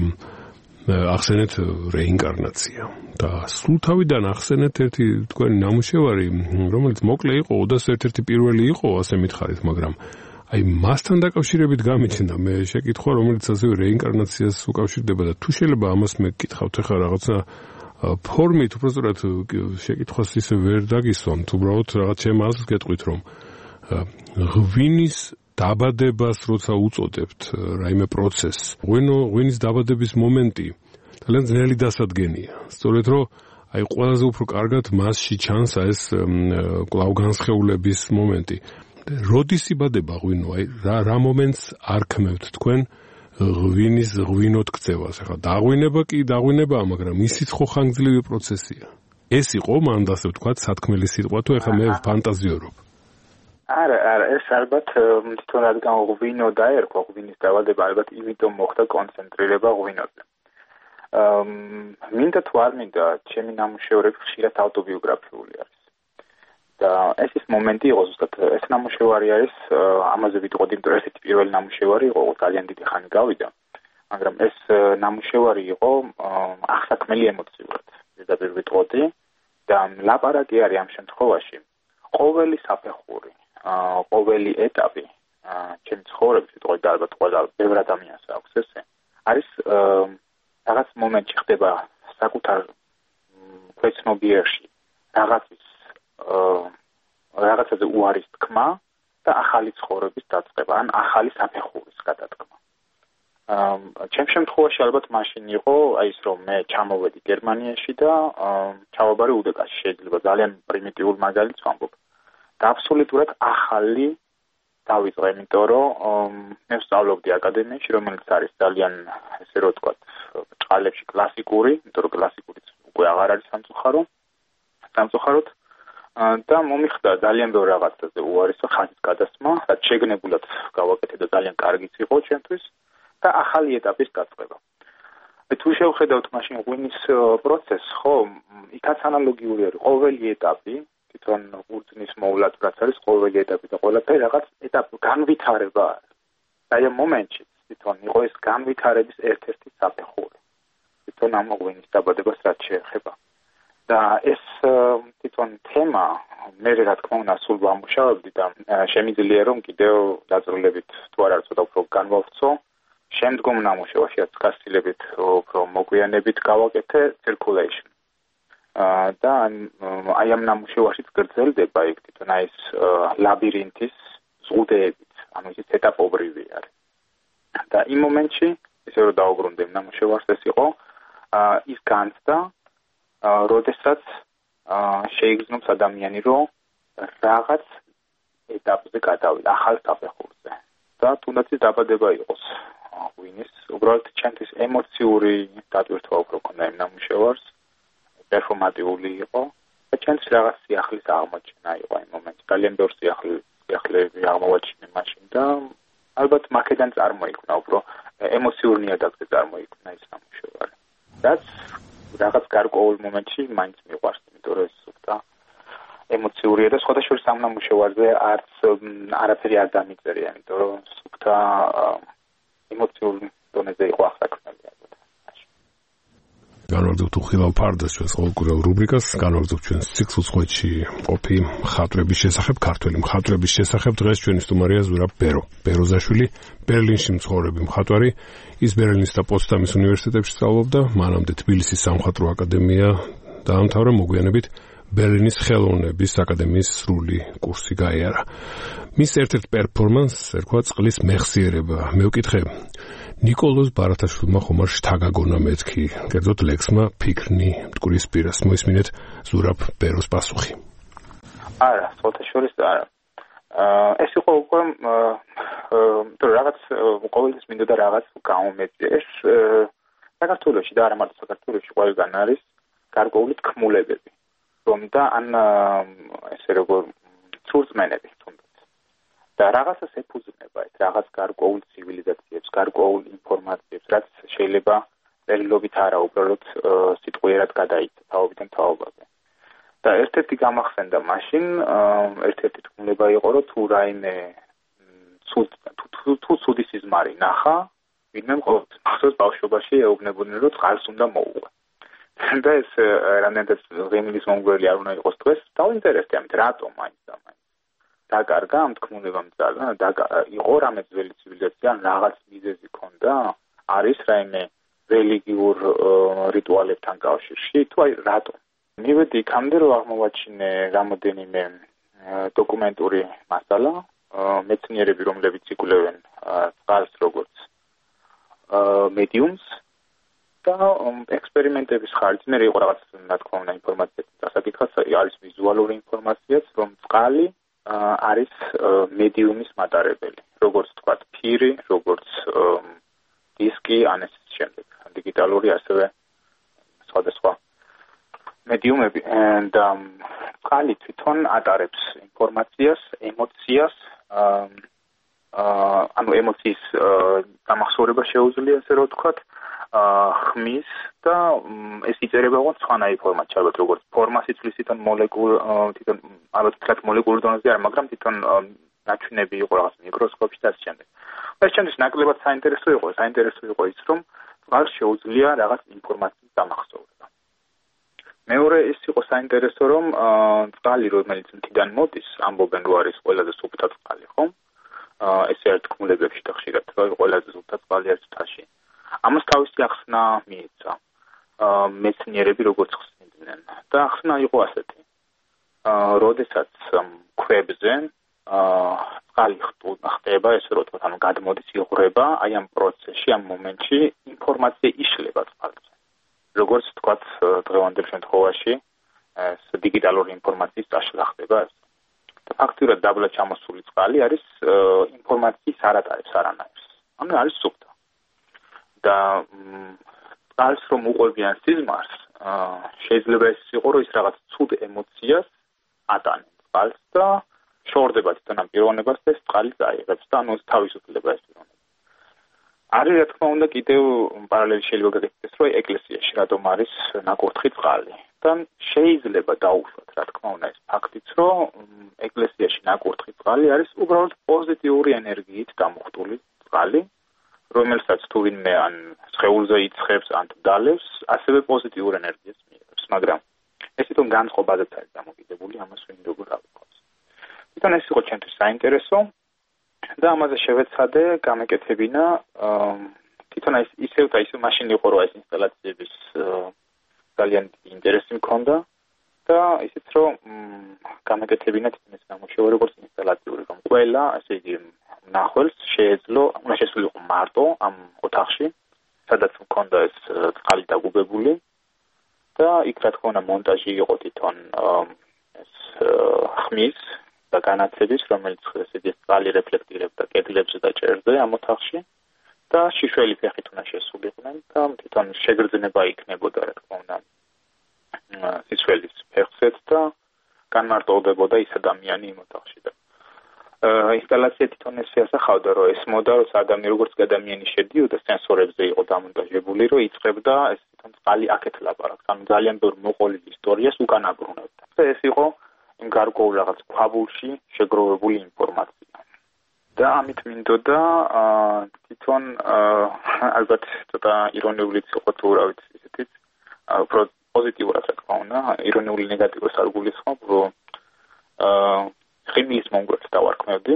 Speaker 2: ახსენეთ რეინკარნაცია და სულ თავიდან ახსენეთ ერთი თქვენი ნამუშევარი, რომელიც მოკლე იყო, ოდას ერთ-ერთი პირველი იყო, ასე მითხარით, მაგრამ აი მასთან დაკავშირებით გამიჩნდა მე შეკითხვა, რომელიც ასევე რეინკარნაციას უკავშირდება და თუ შეიძლება ამას მე გკითხავთ ახლა რაღაცა ფორმით, უბრალოდ შეკითხვას ისე ვერ დაგისვამთ, უბრალოდ რაღაც ჩემ აზრს გეტყვით, რომ ღვინის დაბადებას როცა უწოდებთ რაიმე პროცესს, ღვინო ღვინის დაბადების მომენტი ძალიან ძნელი დასადგენია. სწორედ რომ აი ყველაზე უფრო კარგად მასში ჩანს ეს კვლავ განსხეულების მომენტი. როდის იბადება ღვინო? აი რა რა მომენტს არქმევთ თქვენ ღვინის ღვინოთ ქცევას? ახლა დაღვინება კი დაღვინებაა, მაგრამ ისიც ხო ხანგრძლივი პროცესია. ეს იყო მანდ ასე ვთქვათ სათქმელი სიტყვა თუ ახლა მე ფანტაზიორობ.
Speaker 3: არა, არა, ეს ალბათ თვითონ რადგან ღვინო დაერქვა, ღვინის დავალება ალბათ იმიტომ მოხდა კონცენტრირება ღვინოზე. აა მინდა თუ არ მინდა, ჩემი ნამუშევრები ხშირად ავტობიოგრაფიული არის. და ეს ის მომენტი იყო ზუსტად, ეს ნამუშევარი არის, ამაზე ვიტყოდი, იმიტომ რომ ესეთი პირველი ნამუშევარი იყო, ძალიან დიდი ხანი გავიდა. მაგრამ ეს ნამუშევარი იყო აღსაქმელი ემოციურად. ზედაპირ ვიტყოდი და ლაპარაკი არის ამ შემთხვევაში ყოველი საფეხური, ყოველი ეტაპი ჩემი ცხოვრების, ვიტყოდი და ალბათ ყველა ბევრ ადამიანს აქვს ესე, არის რაღაც მომენტში ხდება საკუთარ ქვეცნობიერში რაღაცის რაღაცაზე უარის თქმა და ახალი ცხოვრების დაწყება, ან ახალი საფეხურის გადადგმა. ჩემ შემთხვევაში ალბათ მაშინ იყო აი ის რომ მე ჩამოვედი გერმანიაში და ჩავაბარე უდეკაში, შეიძლება ძალიან პრიმიტიულ მაგალითს ვამბობ. და აბსოლუტურად ახალი დავიწყე, იმიტომ რომ მე ვსწავლობდი აკადემიაში, რომელიც არის ძალიან ესე რომ ვთქვათ, ჭყალებში კლასიკური, იმიტომ რომ კლასიკურიც უკვე აღარ არის სამწუხარო, სამწუხაროდ და მომიხდა ძალიან ბევრ რაღაცაზე უარესო ხაზის გადასმა, რაც შეგნებულად გავაკეთე და ძალიან კარგიც იყო ჩემთვის და ახალი ეტაპის დაწყება. თუ შევხედავთ მაშინ ღვინის პროცესს, ხო, იქაც ანალოგიური არის ყოველი ეტაპი, თვითონ ღვინის მოვლად რაც არის ყოველი ეტაპი და ყველაფერი რაღაც ეტაპი განვითარება არის. აი ამ მომენტში თვითონ იყო ეს განვითარების ერთ-ერთი საფეხური. თვითონ ამ ღვინის დაბადებას რაც შეეხება. და ეს თვითონ თემა მე რა თქმა უნდა სულ ვამუშავებდი და შემიძლია რომ კიდევ დაწვრილებით თუ არა ცოტა უფრო განვავცო შემდგომ ნამუშევარში რაც გასცილებით უფრო მოგვიანებით გავაკეთე circulation. და აი ამ ნამუშევარშიც გრძელდება იქ თვითონ აი ეს ლაბირინთის ზღუდეებით, ანუ ის ეტაპობრივი არის. და იმ მომენტში ესე რომ დაუბრუნდე ნამუშევარს ეს იყო ის განცდა როდესაც შეიგრძნობს ადამიანი რომ რაღაც ეტაპზე გადავიდა ახალ საფეხურზე და თუნდაც ის დაბადება იყოს ღვინის, უბრალოდ ჩემთვის ემოციური დატვირთვა უფრო ქონდა იმ ნამუშევარს, პერფორმატიული იყო და ჩემთვის რაღაც სიახლის აღმოჩენა იყო იმ მომენტში, ძალიან ბევრ სიახლეები აღმოვაჩინე მაშინ და ალბათ მაქედან წარმოიქმნა უფრო ემოციურ ნიადაგზე წარმოიქმნა ის ნამუშევარი. რაც რაღაც გარკვეულ მომენტში მაინც მიყვარს, იმიტომ რომ ეს სუფთა ემოციურია და სხვადასხვა სამ ნამუშევარზე არც არაფერი არ დამიწერია, იმიტომ რომ სუფთა ემოციურ დონეზე იყო აღსაქმელი.
Speaker 2: განვაგრძობთ უხილავ ფარდას ჩვენს ყოველკვირეულ რუბრიკას, განვაგრძობთ ჩვენს ციკლ-უცხოეთში ყოფი მხატვრების შესახებ, ქართველი მხატვრების შესახებ. დღეს ჩვენი სტუმარია ზურაბ ბერო. ბეროზაშვილი ბერლინში მცხოვრები მხატვარი, ის ბერლინის და პოცდამის უნივერსიტეტებში სწავლობდა, მანამდე თბილისის სამხატვრო აკადემია დაამთავრა, მოგვიანებით ბერლინის ხელოვნების აკადემიის სრული კურსი გაიარა. მის ერთ-ერთ პერფორმანსს ერქვა წყლის მეხსიერება. მე ვკითხე ნიკოლოზ ბარათაშვილმა ხომ არ შთაგაგონა მეთქი, კერძოდ ლექსმა ფიქრნი მტკვრის პირას. მოისმინეთ ზურაბ ბეროს პასუხი.
Speaker 3: არა, სხვათა შორის არა. ეს იყო უკვე რაღაც ყოველთვის მინდოდა რაღაც გამომეწია. ეს საქართველოში და არა მარტო საქართველოში ყველგან არის გარკვეული თქმულებები, რომ და ან ესე როგორ ცურწმენები თუნდაც. და რაღაცას ეფუძნება ეს რაღაც გარკვეულ ცივილიზაციებს, გარკვეულ ინფორმაციებს, რაც შეიძლება წერილობით არა, უბრალოდ სიტყვიერად გადაიცა თაობიდან თაობაზე. და ერთ-ერთი გამახსენდა მაშინ, ერთ-ერთი თქმულება იყო, რომ თუ რაიმე თუ ცუდი სიზმარი ნახა, ვინმე მხოლოდ ბავშვობაში ეუბნებოდნენ, რომ წყალს უნდა მოუღო. და ეს რამდენადაც ღიმილის მომგველი არ უნდა იყოს დღეს, დავინტერესდი ამით, რატომ მაინც და მაინც. დაკარგა ამ თქმულებამ ძალა, იყო რამე ძველი ცივილიზაცია, რაღაც მიზეზი ქონდა, არის რაიმე რელიგიურ რიტუალებთან კავშირში, თუ აი რატომ. მივედი იქამდე, რომ აღმოვაჩინე რამოდენიმე დოკუმენტური მასალა, მეცნიერები, რომლებიც იკვლევენ წყალს როგორც მედიუმს და ექსპერიმენტების ხარჯზე მე იყო რაღაც რა თქმა უნდა ინფორმაცია დასაკითხად არის ვიზუალური ინფორმაციაც, რომ წყალი არის მედიუმის მატარებელი, როგორც თქვა ფირი, როგორც დისკი, ან ეს შემდეგ, დიგიტალური ასევე სხვადასხვა მედიუმები და წყალი თვითონ ატარებს ინფორმაციას, ემოციას, ანუ ემოციის დამახსოვრება შეუძლია, ასე რომ ვთქვათ, ხმის და ეს იწერება უფრო სხვანაირი ფორმატში, ალბათ როგორც ფორმას იცვლის თვითონ მოლეკულ, თვითონ ალბათ თქვათ მოლეკულურ დონეზე არ, მაგრამ თვითონ ნაჩვენები იყო რაღაც მიკროსკოპში და ასე შემდეგ. ეს შემდეგ ნაკლებად საინტერესო იყო, საინტერესო იყო ის, რომ წყალს შეუძლია რაღაც ინფორმაციის დამახსოვრება. მეორე ის იყო საინტერესო, რომ წყალი, რომელიც მთიდან მოდის, ამბობენ, რომ არის ყველაზე სუფთა წყალი, ხო? ესე არის თქმულებებში და ხშირად, რომ ყველაზე სუფთა წყალი არის მთაში. ამას თავისი ახსნა მიეცა მეცნიერები როგორც ხსნიდნენ და ახსნა იყო ასეთი. როდესაც ქვებზე წყალი ხდება, ესე რომ ვთქვათ, ანუ გადმოდის, იღვრება, აი ამ პროცესში, ამ მომენტში ინფორმაცია იშლება წყალზე. როგორც ვთქვათ, დღევანდელ შემთხვევაში ეს დიგიტალური ინფორმაციის წაშლა ხდება ეს. და ფაქტურად დაბლა ჩამოსული წყალი არის ინფორმაციის არ ატარებს არანაირს. ანუ არის სუფთა. და წყალს რომ უყვებიან სიზმარს, შეიძლება ეს იყო, რომ ის რაღაც ცუდ ემოციას ატანებს წყალს და შორდება თვითონ ამ პიროვნებას და ეს წყალი წაიღებს და ანუ თავისუფლდება ეს პიროვნება. არის რა თქმა უნდა კიდევ პარალელი შეიძლება გაკეთდეს, რომ ეკლესიაში რატომ არის ნაკურთხი წყალი. და შეიძლება დაუშვათ რა თქმა უნდა ეს ფაქტიც, რომ ეკლესიაში ნაკურთხი წყალი არის უბრალოდ პოზიტიური ენერგიით დამუხტული წყალი, რომელსაც თუ ვინმე ან სხეულზე იცხებს, ან დალევს, ასევე პოზიტიურ ენერგიას მიიღებს, მაგრამ ეს თვითონ განწყობაზეც არის დამოკიდებული, ამას ვინ როგორ ავიწყოს. თვითონ ეს იყო ჩემთვის საინტერესო და ამაზე შევეცადე გამეკეთებინა თვითონ ეს ისევ და ისევ მაშინ იყო, რომ ეს ინსტალაციების ძალიან ინტერესი მქონდა და ისიც რომ გამეკეთებინა თვითონ ეს ნამუშევარი როგორც ინსტალაციური, რომ ყველა, ასე იგი, ნახველს შეეძლო, უნდა შესულიყო მარტო ამ ოთახში, სადაც მქონდა ეს წყალი დაგუბებული და იქ რა თქმა უნდა მონტაჟი იყო თვითონ ეს ხმის და განათების, რომელიც ესეთი წყალი რეფლექტირებდა კედლებზე და ჭერზე ამ ოთახში და შიშველი ფეხით უნდა შესულიყვნენ და თვითონ შეგრძნება იქნებოდა რა თქმა უნდა სიცველის ფეხზეც და განმარტოვდებოდა ის ადამიანი იმ ოთახში და ინსტალაცია თვითონ ესე ასახავდა, რომ ეს მოდა, რომ ადამიანი როგორც ადამიანი შედიოდა, სენსორებზე იყო დამონტაჟებული, რომ იწყებდა ეს თვითონ წყალი აქეთ ლაპარაკს, ანუ ძალიან ბევრ მოყოლილ ისტორიას უკან აბრუნებდა. და ეს იყო იმ გარკვეულ რაღაც ქვაბულში შეგროვებული ინფორმაცია. და ამით მინდოდა თვითონ ალბათ ცოტა ირონიულიც იყო თუ რა ვიცი ისეთიც, უფრო პოზიტიურად რა თქმა უნდა, ირონიული ნეგატიურს არ გულისხმობ, რომ ხიმიის მომგვრეთს დავარქმევდი,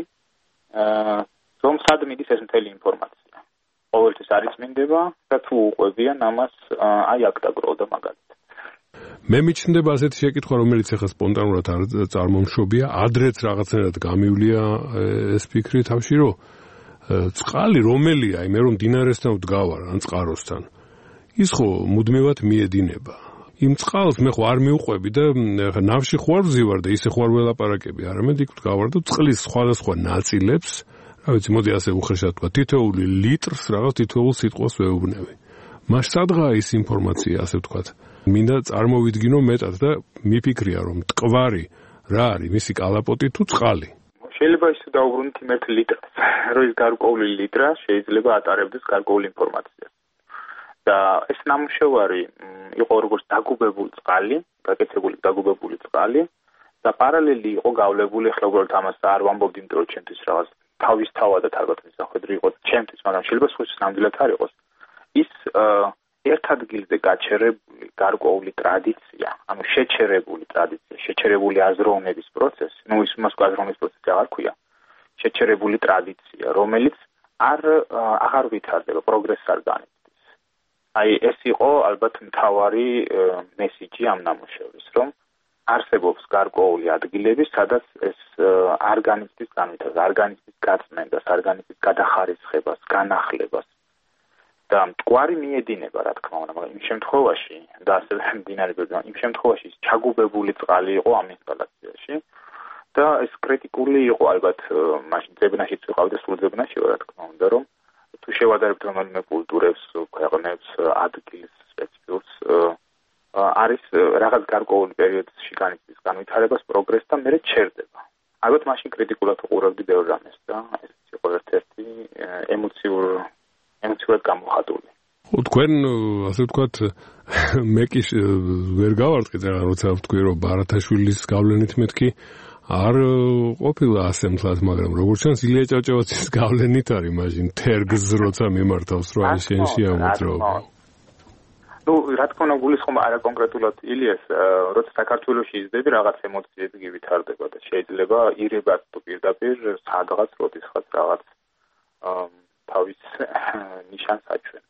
Speaker 3: რომ სად მიდის ეს მთელი ინფორმაცია. ყოველთვის არის მინდება და თუ უყვებიან ამას, აი აქ დაგროვდა მაგალითად.
Speaker 2: მე მიჩნდება ასეთი შეკითხვა, რომელიც ახლა სპონტანურად არ წარმომშობია, ადრეც რაღაცნაირად გამივლია ეს ფიქრი თავში, რომ წყალი რომელია, აი მე რომ დინარესთან ვდგავარ ან წყაროსთან, ის ხო მუდმივად მიედინება. იმ წყალს მე ხო არ მიუყვები და ნავში ხო არ ვზივარ და ისე ხო არ ველაპარაკები, არამედ იქ ვდგავარ და წყლის სხვადასხვა ნაწილებს, რა ვიცი, მოდი ასე უხეშად ვთქვა, თითოეული litrს რაღაც თითოეულ სიტყვას ვეუბნები. მას სადღაა ის ინფორმაცია, ასე ვთქვათ. მინდა წარმოვიდგინო მეტად და მიფიქრია, რომ ტყვარი რა არის, მისი კალაპოტი თუ წყალი.
Speaker 3: შეიძლება ისე დაუბრუნდეთ იმ ერთ litrს, რომ ის გარკვეული litrა შეიძლება ატარებდეს გარკვეულ ინფორმაციას. და ეს ნამუშევარი იყო როგორც დაგუბებული წყალი, გაკეთებული დაგუბებული წყალი და პარალელი იყო გავლებული, ახლა უბრალოდ ამას არ ვამბობდი, იმიტომ რომ ჩემთვის რაღაც თავისთავადად ალბათ მისახვედრი იყო ჩემთვის, მაგრამ შეიძლება სხვისთვის ნამდვილად არ იყოს. ის ერთ ადგილზე გაჩერებული გარკვეული ტრადიცია, ანუ შეჩერებული ტრადიცია, შეჩერებული აზროვნების პროცესი, ну ის მას აზროვნების პროცესი აღარ ქვია. შეჩერებული ტრადიცია, რომელიც არ აღარ ვითარდება, პროგრესს არ განიცდის. აი ეს იყო ალბათ მთავარი მესიჯი ამ ნამუშევრის, რომ არსებობს გარკვეული ადგილები, სადაც ეს არ განიცდის განვითარებას, არ განიცდის გაწმენდას, არ განიცდის გადახარისხებას, განახლებას. და მტკვარი მიედინება, რა თქმა უნდა, მაგრამ იმ შემთხვევაში და ასევე მდინარე ბერდო, იმ შემთხვევაში ჩაგუბებული წყალი იყო ამ ინსტალაციაში და ეს კრიტიკული იყო ალბათ მაშინ ძებნაშიც ვიყავდა, სულ ძებნაში რა თქმა უნდა, რომ თუ შევადარებთ რომელიმე კულტურებს, ქვეყნებს, ადგილს, სპეციფიკურს არის რაღაც გარკვეული პერიოდში განიცდის განვითარებას, პროგრესს და მერე ჩერდება. ალბათ მაშინ კრიტიკულად უყურებდი ბევრ რამეს და ეს იყო ერთ-ერთი ემოციურ ემოციურად გამოხატული.
Speaker 2: ხო, თქვენ ასე ვთქვათ, მე კი ვერ გავარტყით რა, როცა ვთქვი, რომ ბარათაშვილის გავლენით მეთქი არ ყოფილა ასე მთლად, მაგრამ როგორც ჩანს ილია ჭავჭავაძის გავლენით არის მაშინ თერგს როცა მიმართავს რა ის შენშია მოძრაობა.
Speaker 3: ну, რა თქმა უნდა, გულისხმობა არა კონკრეტულად ილიას, როცა საქართველოში იზრდები, რაღაც ემოციები გივითარდება და შეიძლება ირებად თუ პირდაპირ სადღაც როდისღაც რაღაც თავის ნიშანს აჩვენებს.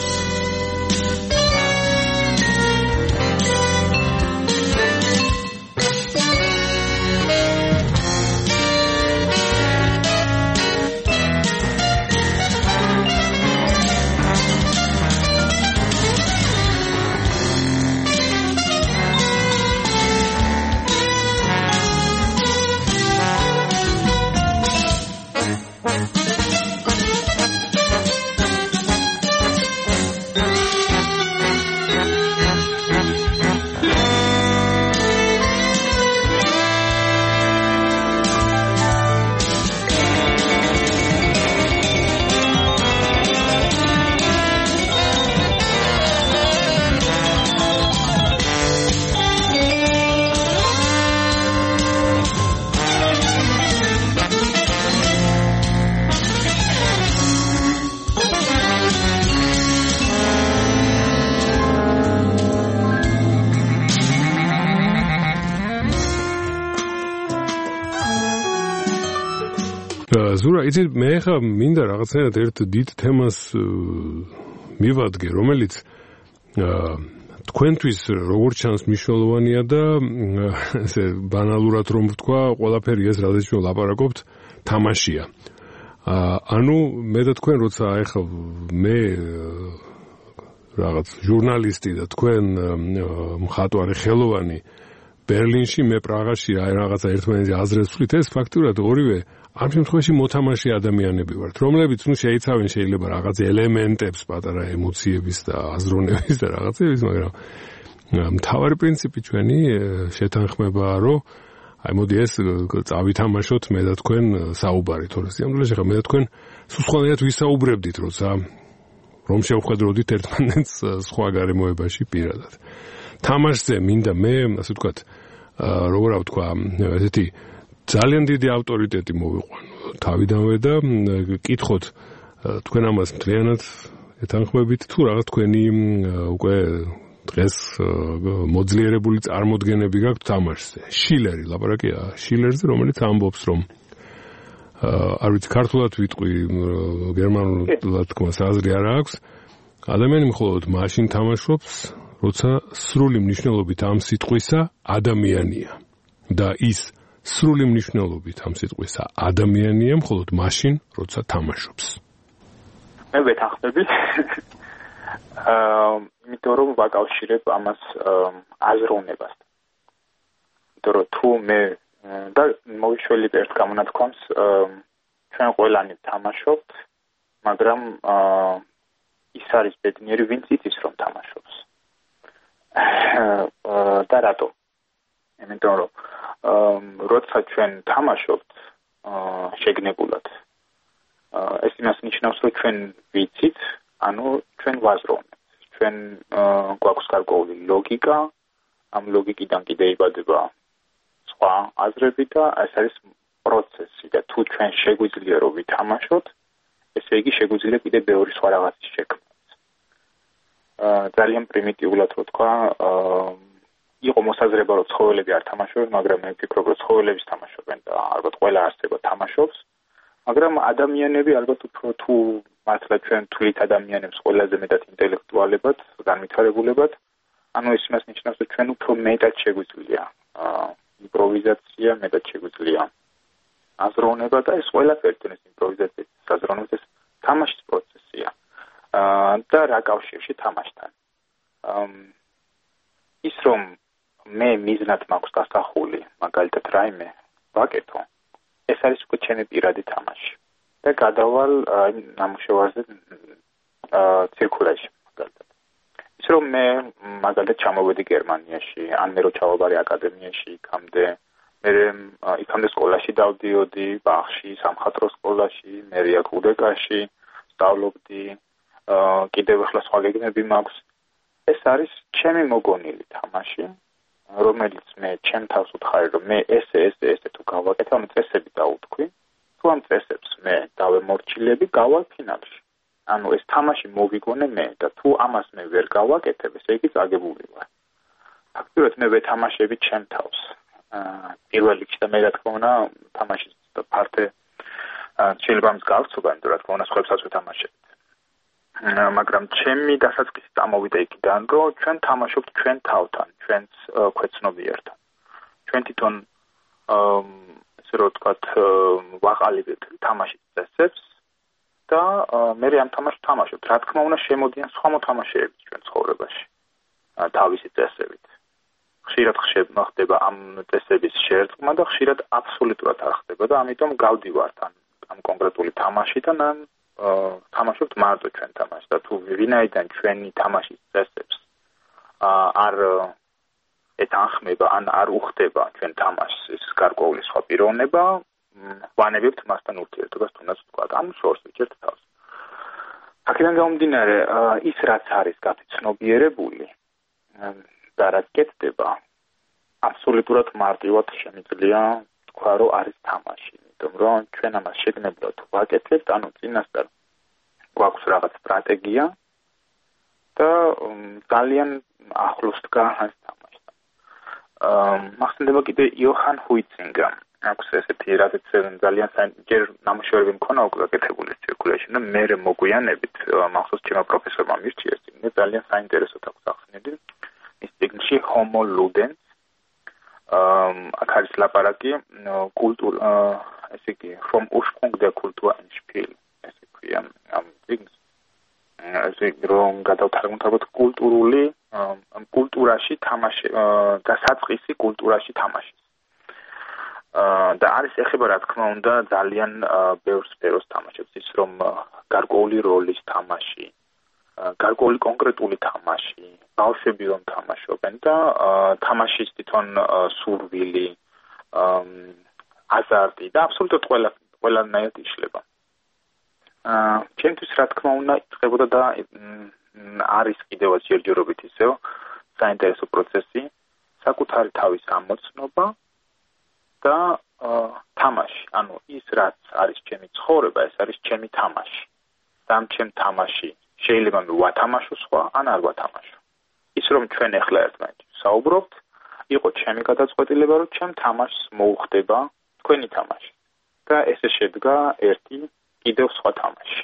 Speaker 2: ზურა, იცით, მე ხა მინდა რაღაცნაირად ერთ დიდ თემას მივადგე, რომელიც თქვენთვის როგორც ჩანს მნიშვნელოვანია და ესე ბანალურად რომ ვთქვა, ყველაფერი ეს რადგან ვლაპარაკობთ, თამაშია. ანუ მე და თქვენ როცა ეხლა მე რაღაც ჟურნალისტი და თქვენ მხატვარი ხელოვანი ბერლინში, მე პრაღაში რაღაცა ერთმანეთზე აზრებს ვთვლით, ეს ფაქტურად ორივე ამ შემთხვევაში მოთამაშე ადამიანები ვართ, რომლებიც ნუ შეიცავენ შეიძლება რაღაც ელემენტებს, პატარა ემოციების და აზროვნების და რაღაცების, მაგრამ მთავარი პრინციპი ჩვენი შეთანხმებაა, რომ აი მოდი ეს წავითამაშოთ მე და თქვენ საუბარი, თორე სიამოვნებაში ხა მე და თქვენ სულ სხვანაირად ვისაუბრებდით, როცა რომ შევხედროდით ერთმანეთს სხვა გარემოებაში პირადად. თამაშზე მინდა მე, ასე ვთქვათ, როგორ ავთქვა, ესეთი ძალიან დიდი ავტორიტეტი მოვიყვანო თავიდანვე და კითხოთ თქვენ ამას მთლიანად ეთანხმებით თუ რაღაც თქვენი უკვე დღეს მოძლიერებული წარმოდგენები გაქვთ თამაშზე. შილერი, ლაპარაკია შილერზე, რომელიც ამბობს, რომ არ ვიცი, ქართულად ვიტყვი, გერმანულად თქმას აზრი არ აქვს. ადამიანი მხოლოდ მაშინ თამაშობს, როცა სრული მნიშვნელობით ამ სიტყვისა ადამიანია. და ის სრული მნიშვნელობით ამ სიტყვისა ადამიანია მხოლოდ მაშინ, როცა თამაშობს.
Speaker 3: მე ვეთანხმები. აა, იმიტომ რომ ვაკავშირებ ამას აზროვნებასთან. იმიტომ რომ თუ მე და მოვიშველი ერთ გამონათქვამს, ჩვენ ყველანი თამაშობთ, მაგრამ აა ის არის ბედნიერი, ვინც იცის რომ თამაშობს. აა და რატო? იმიტომ რომ როცა ჩვენ თამაშობთ შეგნებულად, ეს იმას ნიშნავს, რომ ჩვენ ვიცით, ანუ ჩვენ ვაზროვნებთ. ჩვენ გვაქვს გარკვეული ლოგიკა, ამ ლოგიკიდან კიდე იბადება სხვა აზრები და ეს არის პროცესი და თუ ჩვენ შეგვიძლია რომ ვითამაშოთ, ესე იგი შეგვიძლია კიდე ბევრი სხვა რაღაცის შექმნაც. ძალიან პრიმიტიულად რო თქვა, იყო მოსაზრება რომ ცხოველები არ თამაშობენ, მაგრამ მე ვფიქრობ რომ ცხოველების თამაშობენ და ალბათ ყველა არსება თამაშობს, მაგრამ ადამიანები ალბათ უფრო თუ მართლა ჩვენ თვლით ადამიანებს ყველაზე მეტად ინტელექტუალებად, განვითარებულებად, ანუ ეს იმას ნიშნავს, რომ ჩვენ უფრო მეტად შეგვიძლია იმპროვიზაცია, მეტად შეგვიძლია აზროვნება და ეს ყველაფერი ეს იმპროვიზაციის აზროვნება ეს თამაშის პროცესია. და რა კავშირში თამაშთან. ის რომ მე მიზნად მაქვს გასახული, მაგალითად რაიმე ვაკეთო, ეს არის უკვე ჩემი პირადი თამაში. და გადავალ ნამუშევარზე ცირკულაში მაგალითად. ის რომ მე მაგალითად ჩამოვედი გერმანიაში, ან მე რო ჩავაბარე აკადემიაში, იქამდე მე იქამდე სკოლაში დავდიოდი, ბაღში, სამხატვრო სკოლაში, მე აქ უდეკაში სწავლობდი, კიდევ ახლა სხვა გეგმები მაქვს. ეს არის ჩემი მოგონილი თამაში, რომელიც მე ჩემ თავს ვთხარი, რომ მე ესე ესე ესე თუ გავაკეთე, ამ წესები დავუთქვი. თუ ამ წესებს მე დავემორჩილები, გავალ ფინალში. ანუ ეს თამაში მოვიგონე მე და თუ ამას მე ვერ გავაკეთებ, ესე იგი წაგებული ვარ. ფაქტობრივად მე ვეთამაშები ჩემ თავს. პირველ რიგში და მე რა თქმა უნდა, თამაშის ფართე შეიძლება ამის გავცობა, იმიტომ რა თქმა უნდა, სხვებსაც ვეთამაშებთ. მაგრამ ჩემი დასაწყისი წამოვიდა იქიდან, რომ ჩვენ თამაშობთ ჩვენ თავთან, ჩვენს ქვეცნობიერთან. ჩვენ თვითონ ესე რომ ვთქვათ, ვაყალიბებთ თამაშის წესებს და მე ამ თამაშს თამაშობთ. რა თქმა უნდა, შემოდიან სხვა მოთამაშეები ჩვენ ცხოვრებაში. თავისი წესებით. ხშირად ხდება ამ წესების შერწყმა და ხშირად აბსოლუტურად არ ხდება და ამიტომ გავდივართ ამ კონკრეტული თამაშიდან ან თამაშობთ მარტო ჩვენ თამაშს და თუ ვინაიდან ჩვენი თამაშის წესებს არ ეთანხმება ან არ უხდება ჩვენ თამაშს ეს გარკვეული სხვა პიროვნება, ვანებებთ მასთან ურთიერთობას თუნდაც ვთქვათ, ანუ შორს ვიჭერთ თავს. აქედან გამომდინარე, ის რაც არის გაცნობიერებული და რაც კეთდება, აბსოლუტურად მარტივად შემიძლია თქვა, რომ არის თამაში, იმიტომ რომ ჩვენ ამას შეგნებულად ვაკეთებთ, ანუ წინასწარ გვაქვს რაღაც სტრატეგია და ძალიან ახლოს დგა ამ თამაშთან. მახსენდება კიდე იოჰან ჰუიცინგა, აქვს ესეთი რაღაც ძალიან ჯერ ნამუშევრები მქონა უკვე გაკეთებული ცირკულაში და მე მოგვიანებით მახსოვს ჩემო პროფესორმა მირჩიეს, ძალიან საინტერესო აქვს ახსნილი. ის წიგნში Homo Ludens აქ არის ლაპარაკი კულტურა, ესე იგი, vom Ursprung der Kultur ein Spiel, ესე ქვია ამ წიგნს. ესე რომ გადავთარგმნოთ კულტურული კულტურაში თამაში და საწყისი კულტურაში თამაშის. და არის ეხება რა თქმა უნდა ძალიან ბევრ სფეროს თამაშებს, ის რომ გარკვეული როლის თამაში, გარკვეული კონკრეტული თამაში, ბავშვები რომ თამაშობენ და თამაშის თვითონ სურვილი, აზარტი და აბსოლუტურად ყველა ყველანაირად იშლება. ჩემთვის რა თქმა უნდა იწყებოდა და არის კიდევაც ჯერჯერობით ისევ საინტერესო პროცესი, საკუთარი თავის ამოცნობა და თამაში, ანუ ის რაც არის ჩემი ცხოვრება, ეს არის ჩემი თამაში. და ამ ჩემ თამაში შეიძლება მე ვათამაშო სხვა, ან არ ვათამაშო. ის რომ ჩვენ ახლა ერთმანეთს საუბრობთ, იყო ჩემი გადაწყვეტილება, რომ ჩემ თამაშს მოუხდება თქვენი თამაში. და ესე შედგა ერთი კიდევ სხვა თამაში.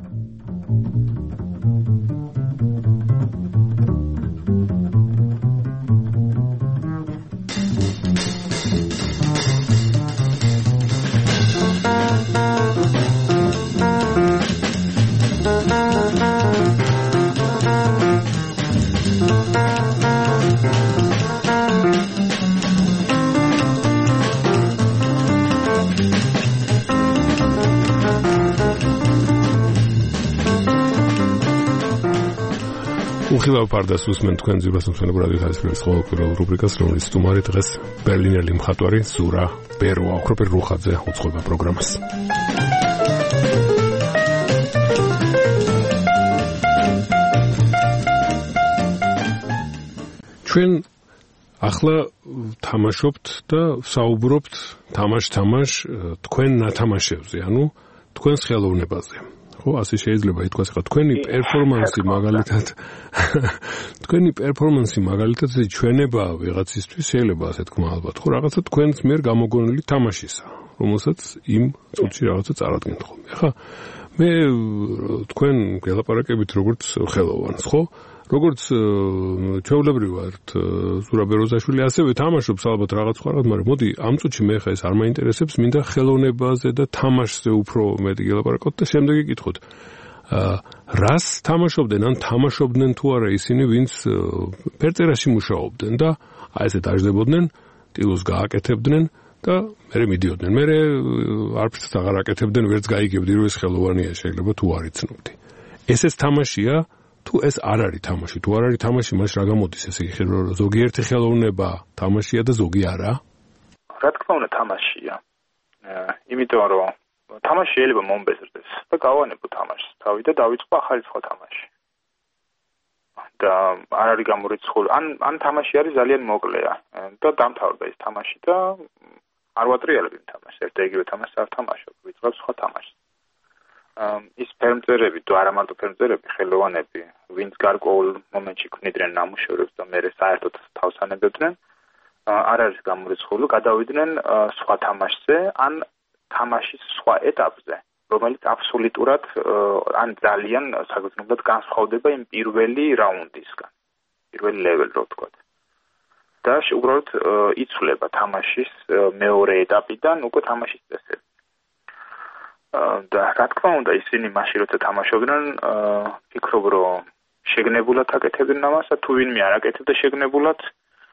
Speaker 2: უხილავ ფარდას უსმენ თქვენ ძირას მსმენელო რადიო ხალისფერების ყოველკვირეულ რუბრიკას, რომლის სტუმარი დღეს ბერლინელი მხატვარი ზურა ბეროა. ოქროპირ რუხაძე უძღვება პროგრამას. ჩვენ ახლა თამაშობთ და საუბრობთ თამაშ-თამაშ თქვენ ნათამაშებზე, ანუ თქვენს ხელოვნებაზე. ხო, ასე შეიძლება ითქვას, ხა თქვენი პერფორმანსი მაგალითად თქვენი პერფორმანსი მაგალითად ჩვენება ვიღაცისთვის შეიძლება ასე თქვა ალბათ, ხო, რაღაცა თქვენს მიერ გამოგონილი თამაშისა, რომელსაც იმ წუთში რაღაცა წარადგენთ ხოლმე. ხა მე თქვენ გელაპარაკებით როგორც ხელოვანს, ხო? როგორც ჩვეულებრივ ვართ ზურაბ ეროზაშვილი ასევე თამაშობს ალბათ რაღაც ხარად, მაგრამ მოდი ამ წუთში მე ხა ეს არ მაინტერესებს, მინდა ხელოვნებაზე და თამაშზე უფრო მეტი გელაპარაკოთ და შემდეგი კითხოთ. რას თამაშობდნენ, ან თამაშობდნენ თუ არა ისინი, ვინც ფერწერაში მუშაობდნენ და აი ესე დაждდებოდნენ, ტილოს გააკეთებდნენ და მერე მიდიოდნენ. მერე არაფერს აღარ აკეთებდნენ, ვერც გაიგებდი, რომ ეს ხელოვანია შეიძლება თუ არ იცნობდი. ესეც თამაშია? თუ ეს არ არის თამაში, თუ არ არის თამაში, მას რა გამოდის ესე იგი, რომ ზოგიერთი ხელოვნება თამაშია და ზოგი არა?
Speaker 3: რა თქმა უნდა თამაშია. იმიტომ რომ თამაში შეიძლება მომბეზრდეს და გავანებო თამაშს თავი და დავიწყო ახალი სხვა თამაში. და არ არის გამორიცხული. ან ან თამაში არის ძალიან მოკლეა და დამთავრდა ეს თამაში და არ ვატრიალებ იმ თამაშს. ერთ და იგივე თამაშს არ თამაშობ, ვიწყებ სხვა თამაშს. ის ფერმწერები თუ არა მარტო ფერმწერები, ხელოვანები, ვინც გარკვეულ მომენტში ქმნიდნენ ნამუშევრებს და მერე საერთოდ თავს ანებებდნენ, არ არის გამორიცხული, გადავიდნენ სხვა თამაშზე, ან თამაშის სხვა ეტაპზე, რომელიც აბსოლუტურად ან ძალიან საგრძნობლად განსხვავდება იმ პირველი რაუნდისგან, პირველი level-ს რო ვთქვათ. და უბრალოდ იცვლება თამაშის მეორე ეტაპიდან უკვე თამაშის წესები. და რა თქმა უნდა ისინი მაშინ როცა თამაშობდნენ ფიქრობ რომ შეგნებულად აკეთებდნენ ამას და თუ ვინმე არ აკეთებდა შეგნებულად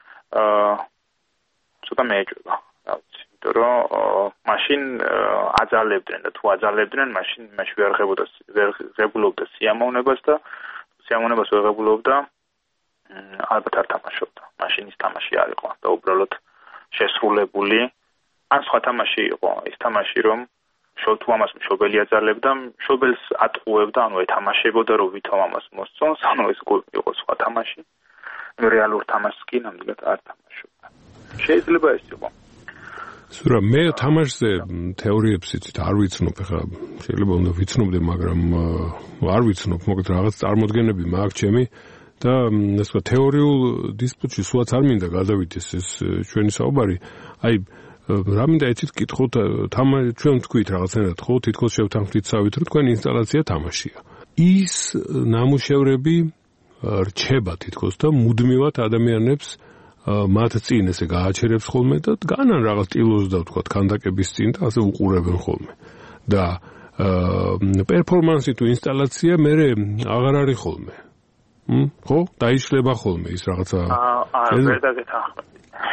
Speaker 3: ცოტა მეეჭვება რა ვიცი იმიტომ რომ მაშინ აძალებდნენ და თუ აძალებდნენ მაშინ მაშინ ვერ ღებოდა ვერ ღებულობდა სიამოვნებას და სიამოვნებას ვერ ღებულობდა ალბათ არ თამაშობდა მაშინ ის თამაში არ იყო და უბრალოდ შესრულებული ან სხვა თამაში იყო ის თამაში რომ თუ ამას მშობელი აძალებდა, მშობელს ატყუებდა, ანუ ეთამაშებოდა, რომ ვითომ ამას მოსწონს, ანუ ეს იყო სხვა თამაში. რეალურ თამაშს კი ნამდვილად არ თამაშობდა. შეიძლება ეს იყო.
Speaker 2: სურა მე თამაშზე თეორიებს იცით, არ ვიცნობ, ხა შეიძლება უნდა ვიცნობდე, მაგრამ არ ვიცნობ, მოკლედ რაღაც წარმოდგენები მაქვს ჩემი და ასე ვთქვა, თეორიულ დისპუტში სულაც არ მინდა გადავიდეს ეს ჩვენი საუბარი. აი რა მინდა იცით კითხოთ თამაში ჩვენ თქვით რაღაცნაირად ხო თითქოს შევთანხმდით რომ თქვენი ინსტალაცია თამაშია. ის ნამუშევრები რჩება თითქოს და მუდმივად ადამიანებს მათ წინ ესე გააჩერებს ხოლმე და დგანან რაღაც ტილოს და ვთქვათ ქანდაკების წინ და ასე უყურებენ ხოლმე. და პერფორმანსი თუ ინსტალაცია მე აღარ არის ხოლმე. ხო? დაიშლება ხოლმე ის რაღაცა.
Speaker 3: აა ვერ დაგეთანხმები.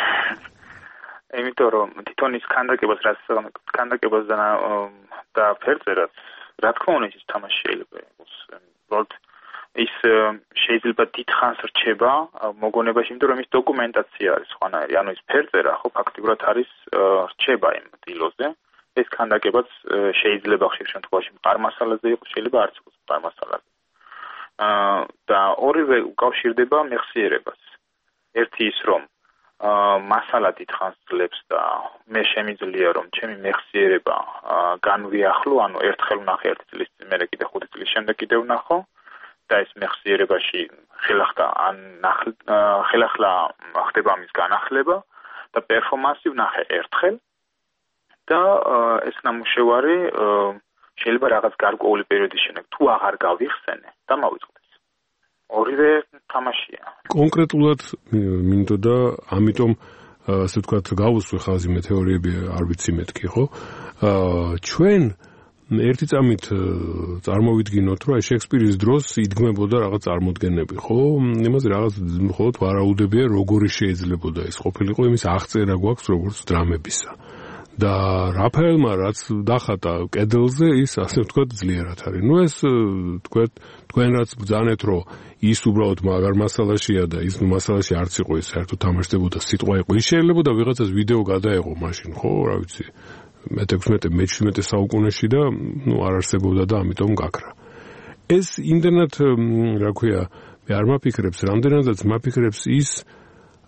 Speaker 3: იმიტომ რომ თვითონ ის ქანდაკებას რაც ქანდაკებას და და ფერწერას რა თქმა უნდა ის თამაში შეიძლება იყოს. უბრალოდ ის შეიძლება დიდხანს რჩება მოგონებაში, იმიტომ რომ ის დოკუმენტაცია არის სხვანაირი. ანუ ის ფერწერა ხო ფაქტიურად არის რჩება იმ ტილოზე. ეს ქანდაკებაც შეიძლება ხშირ შემთხვევაში მყარ მასალაზე იყოს, შეიძლება არც იყოს მყარ მასალაზე. აა და ორივე უკავშირდება მეხსიერებას. ერთი ის რომ მასალა დიდხანს ძლებს და მე შემიძლია რომ ჩემი მეხსიერება განვიახლო, ანუ ერთხელ ვნახე ერთი წლის წინ, მერე კიდე ხუთი წლის შემდეგ კიდე ვნახო და ეს მეხსიერებაში ხელახლა ან ხელახლა ხდება ამის განახლება და პერფორმანსი ვნახე ერთხელ და ეს ნამუშევარი შეიძლება რაღაც გარკვეული პერიოდის შემდეგ თუ აღარ გავიხსენე და მოვიწყდეს. ორივე თამაშია.
Speaker 2: კონკრეტულად მინდოდა, ამიტომ ასე ვთქვათ, გავუსვი ხაზი მე თეორიები არ ვიცი მეთქი, ხო? აა ჩვენ ერთი წამით წარმოვიდგინოთ, რომ აი შექსპირის დროს იდგმებოდა რაღაც წარმოდგენები, ხო? იმაზე რაღაც მხოლოდ ვარაუდებია, როგორი შეიძლებოდა ეს ყოფილიყო, იმის აღწერა გვაქვს როგორც დრამებისა. და რაფაელმა რაც დახატა კედელზე, ის ასე ვთქვათ ძლიერად არის. ნუ ეს თქვენ თქვენ რაც ბრძანეთ, რომ ის უბრალოდ მაგარ მასალაშია და ის მასალაში არც იყო ეს საერთოდ თამაშდებოდა, სიტყვა იყო. ის შეიძლება და ვიღაცას ვიდეო გადაეღო მაშინ, ხო, რა ვიცი. მეთექვსმეტე მეჩვიდმეტე საუკუნეში და ნუ არ არსებობდა და ამიტომ გაქრა. ეს იმდენად, რა ქვია, მე არ მაფიქრებს, რამდენადაც მაფიქრებს ის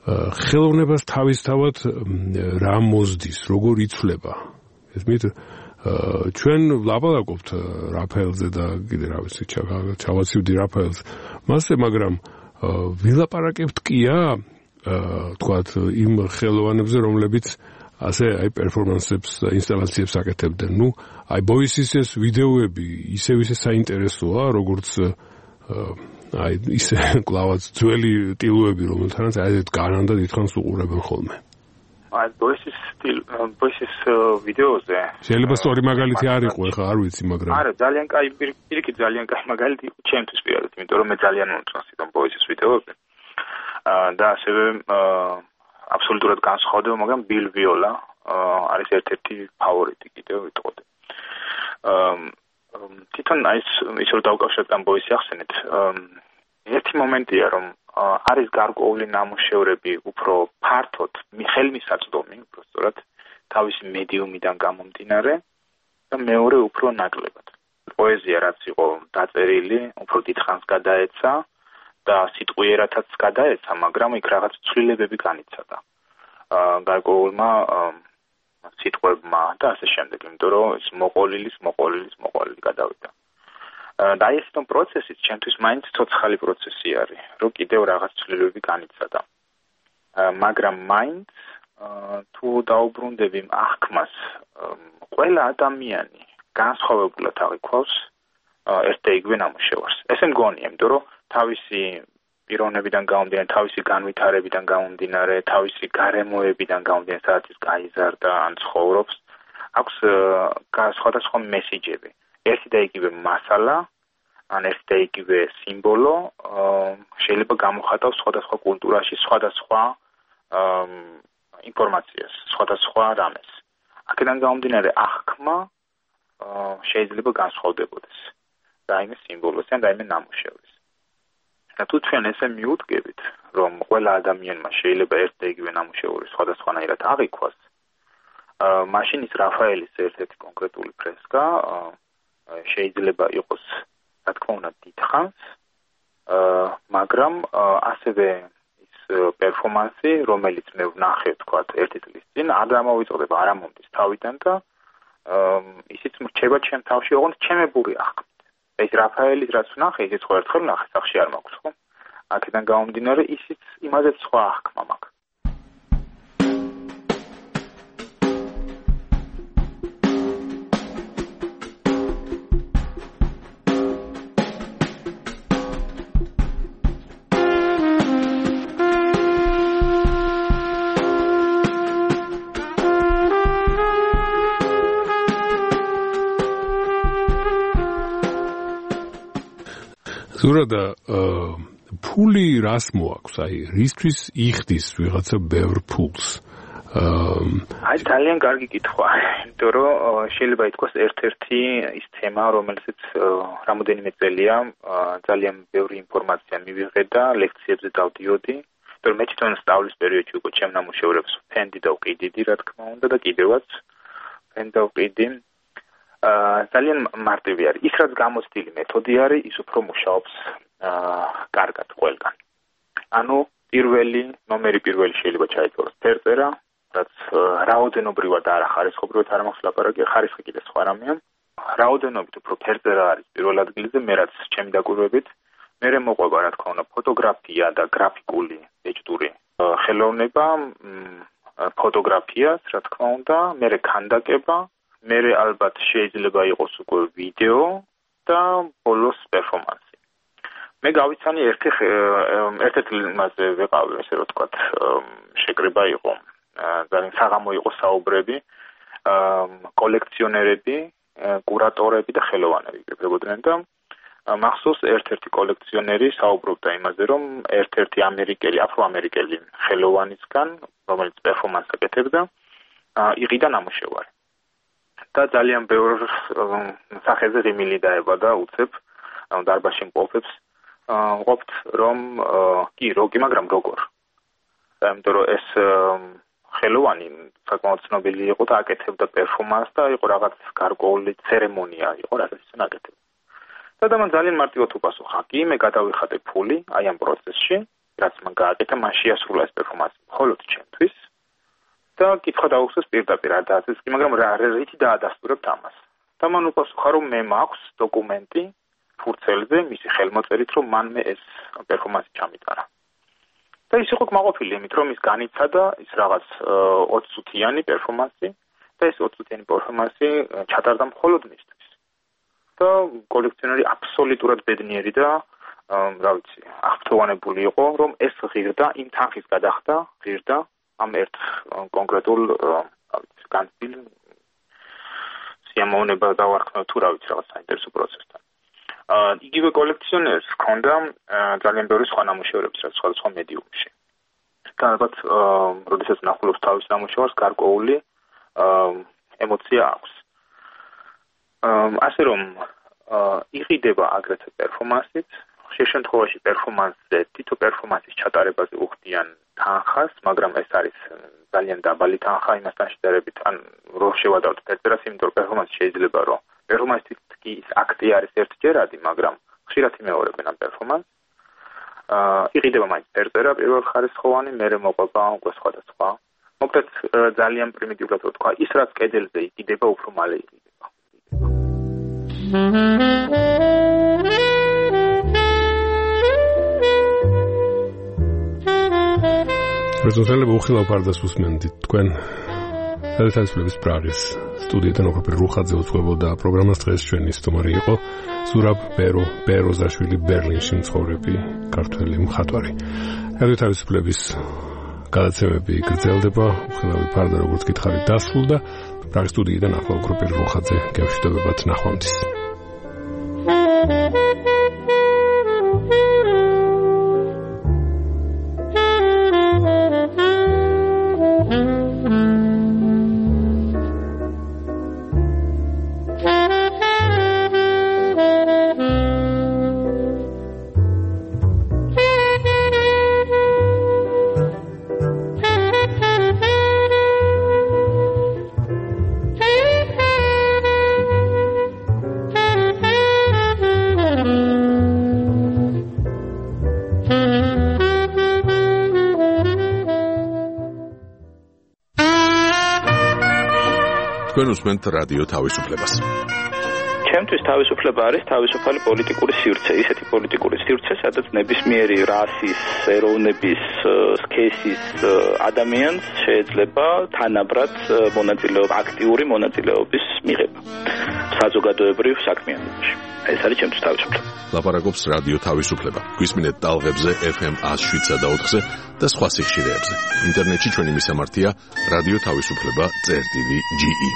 Speaker 2: ხელოვნებას თავისთავად რა მოსდის, როგორ იცვლება. ესმით ჩვენ ვლაპარაკობთ რაფაელზე და კიდე რა ვიცი ჩავაცივდი რაფაელს მასზე, მაგრამ ვილაპარაკებთ კია თქვათ იმ ხელოვანებზე, რომლებიც ასე აი პერფორმანსებს და ინსტალაციებს აკეთებდნენ. ნუ აი ბოისის ეს ვიდეოები ისევ ისე საინტერესოა, როგორც აი ისე კლავაც ძველი ტილოები, რომელთანაც აი ეს განანდად ითხოვს უყურებენ ხოლმე.
Speaker 3: აი ბოისის ბოისის ვიდეოზე
Speaker 2: შეიძლება სწორი მაგალითი არ იყო, ეხლა არ ვიცი, მაგრამ
Speaker 3: არა, ძალიან კაი პირიქით ძალიან კაი მაგალითი იყო ჩემთვის პირადად, იმიტომ რომ მე ძალიან მომწონს თვითონ ბოისის ვიდეოები. და ასევე აბსოლუტურად განსხვავდება, მაგრამ ბილ ვიოლა არის ერთ-ერთი ფავორიტი კიდევ ვიტყოდი. თვითონ აი ის რომ დავკავშიროთ ამ ბოისი ახსენეთ, ერთი მომენტია რომ არის გარკვეული ნამუშევრები უფრო ფართოდ ხელმისაწვდომი, უბრალოდ თავისი მედიუმიდან გამომდინარე და მეორე უფრო ნაკლებად. პოეზია რაც იყო დაწერილი, უფრო დიდხანს გადაეცა და სიტყვიერათაც გადაეცა, მაგრამ იქ რაღაც ცვლილებები განიცადა. გარკვეულმა სიტყვებმა და ასე შემდეგ, იმიტომ რომ ის მოყოლილის, მოყოლილის, მოყოლილი გადავიდა. და ეს თვითონ პროცესიც ჩემთვის მაინც ცოცხალი პროცესი არის, რომ კიდევ რაღაც ცვლილებები განიცადა. მაგრამ მაინც თუ დაუბრუნდები აღქმას, ყველა ადამიანი განსხვავებულად აღიქვავს ერთ და იგივე ნამუშევარს. ესე მგონია, იმიტომ რომ თავისი პიროვნებიდან გამომდინარე, თავისი განვითარებიდან გამომდინარე, თავისი გარემოებიდან გამომდინარე, სადაც ის გაიზარდა ან ცხოვრობს, აქვს სხვადასხვა მესიჯები. ერთი და იგივე მასალა, ან ერთი და იგივე სიმბოლო შეიძლება გამოხატავს სხვადასხვა კულტურაში სხვადასხვა ინფორმაციას, სხვადასხვა რამეს. აქედან გამომდინარე აღქმა შეიძლება განსხვავდებოდეს რაიმე სიმბოლოსი ან რაიმე ნამუშევრის. და თუ ჩვენ ესე მიუდგებით, რომ ყველა ადამიანმა შეიძლება ერთ და იგივე ნამუშევარი სხვადასხვანაირად აღიქვას, მაშინ ის რაფაელის ერთ-ერთი კონკრეტული ფრესკა შეიძლება იყოს, რა თქმა უნდა, დიდხანს, მაგრამ ასევე ის პერფორმანსი, რომელიც მე ვნახე, თქვათ, ერთი წლის წინ, არ დამოვიწყდება, არ ამომდის თავიდან და ისიც მრჩება ჩემ თავში, ოღონდ ჩემებური აღქმით. ეს რაფაელის რაც ვნახე, ისიც ხო ერთხელ ვნახე, სახში არ მაქვს, ხო? აქედან გამომდინარე, ისიც იმაზეც სხვა აღქმა მაქვს.
Speaker 2: ზურადა ფული რას მოაქვს, აი რისთვის იხდის ვიღაცა ბევრ ფულს?
Speaker 3: აი ძალიან კარგი კითხვა, იმიტომ რომ შეიძლება ითქვას ერთ-ერთი ის თემა, რომელზეც რამოდენიმე წელია ძალიან ბევრი ინფორმაცია მივიღე და ლექციებზე დავდიოდი, იმიტომ რომ მე თვითონ სწავლის პერიოდში უკვე ჩემ ნამუშევრებს ფენდი და ვყიდიდი, რა თქმა უნდა, და კიდევაც ფენდი და ვყიდი. ძალიან მარტივი არის. ის რაც გამოცდილი მეთოდი არის, ის უფრო მუშაობს კარგად ყველგან. ანუ პირველი, ნომერი პირველი შეიძლება ჩაიწეროს ფერწერა, რაც რაოდენობრივად არ ახარისხობრივად არ მაქვს ლაპარაკი, ხარისხი კიდე სხვა რამეა. რაოდენობით უფრო ფერწერა არის პირველ ადგილზე, მე რაც ჩემი დაკვირვებით, მერე მოყვება, რა თქმა უნდა, ფოტოგრაფია და გრაფიკული ეჭდური ხელოვნება, ფოტოგრაფიას, რა თქმა უნდა, მერე ქანდაკება, მერე ალბათ შეიძლება იყოს უკვე ვიდეო და ბოლოს პერფორმანსი. მე გავიცანი ერთი ერთ-ერთი მასზე ვეყავი, ესე რომ ვთქვათ, შეკრება იყო. ძალიან საღამო იყო საუბრები, კოლექციონერები, კურატორები და ხელოვანები იკრებოდნენ და მახსოვს ერთ-ერთი კოლექციონერი საუბრობდა იმაზე, რომ ერთ-ერთი ამერიკელი, აფროამერიკელი ხელოვანისგან, რომელიც პერფორმანსს აკეთებდა, იყიდა ნამუშევარი. და ძალიან ბევრ სახეზე ღიმილი დაება და უცებ დარბაზში მყოფებს ყოფთ რომ კი როგი, მაგრამ როგორ. იმიტომ რომ ეს ხელოვანი საკმაოდ ცნობილი იყო და აკეთებდა პერფორმანსს და იყო რაღაც გარკვეული ცერემონია იყო, რასაც ის აკეთებდა. და მან ძალიან მარტივად უპასუხა, კი, მე გადავიხადე ფული აი ამ პროცესში რაც მან გააკეთა, მან შეასრულა ეს პერფორმანსი მხოლოდ ჩემთვის და კითხვა დაუხსეს პირდაპირ არ დააწეს კი, მაგრამ რა რითი დაადასტურებთ ამას. და მან უპასუხა, რომ მე მაქვს დოკუმენტი ფურცელზე, მისი ხელმოწერით, რომ მან მე ეს პერფორმანსი ჩამიტარა. და ის იყო კმაყოფილი იმით, რომ ის განიცადა ის რაღაც ოცი წუთიანი პერფორმანსი და ეს ოცი წუთიანი პერფორმანსი ჩატარდა მხოლოდ მისთვის. და კოლექციონერი აბსოლუტურად ბედნიერი და რა ვიცი, აღფრთოვანებული იყო, რომ ეს ღირდა იმ თანხის გადახდა, ღირდა ამ ერთ კონკრეტულ რა ვიცი, განცდილ სიამოვნება დავარქმევ თუ რა ვიცი, რაღაც საინტერესო პროცესთან. იგივე კოლექციონერს ჰქონდა ძალიან ბევრი სხვა ნამუშევრები სხვადასხვა მედიუმში. და ალბათ, როდესაც ნახულობს თავის ნამუშევარს, გარკვეული ემოცია აქვს. ასე რომ იყიდება აგრეთვე პერფორმანსით, ხშირ შემთხვევაში პერფორმანსზე თითო პერფორმანსის ჩატარებაზე უხდიან თანხას, მაგრამ ეს არის ძალიან დაბალი თანხა იმასთან შედარებით, ან რო შევადავთ ფერწერას, იმიტომ რომ პერფორმანსი შეიძლება რომ პერფორმანსი კი ის აქტი არის ერთჯერადი, მაგრამ ხშირად იმეორებენ ამ პერფორმანსს. იყიდება მაინც ფერწერა პირველ ხარისხოვანი, მერე მოყვება უკვე სხვადასხვა. მოკლედ ძალიან პრიმიტიულად ვთქვა, ის რაც კედელზე იყიდება, უფრო მალე იყიდება.
Speaker 2: რეზულტატები უხილავ პარდას უსმენდით თქვენ თელესაჩვლების პრაღის სტუდიიდან ოქროპირ რუხაძე უძღვებოდა პროგრამას. დღეს ჩვენი სტუმარი იყო ზურაბ ბერო ბეროზაშვილი, ბერლინში მცხოვრები ქართველი მხატვარი. ეროვნული თავისუფლების გადაცემები გრძელდება, უხილავი პარდა როგორც გითხარით დასრულდა. პრაღის სტუდიიდან ახლა ოქროპირ რუხაძე გევშვებათ ნახვამდის.
Speaker 1: თქვენ უსმენთ რადიო თავისუფლებას.
Speaker 4: ჩემთვის თავისუფლება არის თავისუფალი პოლიტიკური სივრცე, ისეთი პოლიტიკური სივრცე, სადაც ნებისმიერი რასის, ეროვნების, სქესის ადამიანს შეიძლება თანაბრად მონაწილეობა, აქტიური მონაწილეობის მიღება საზოგადოებრივ საქმიანობაში. ეს არის ჩემთვის თავისუფლება.
Speaker 1: ლაპარაკობს რადიო თავისუფლება. გვისმინეთ ტალღებზე ეფ ემ one oh seven point four და სხვა სიხშირეებზე. ინტერნეტში ჩვენი მისამართია რადიო თავისუფლება წერტილი ჯი ი.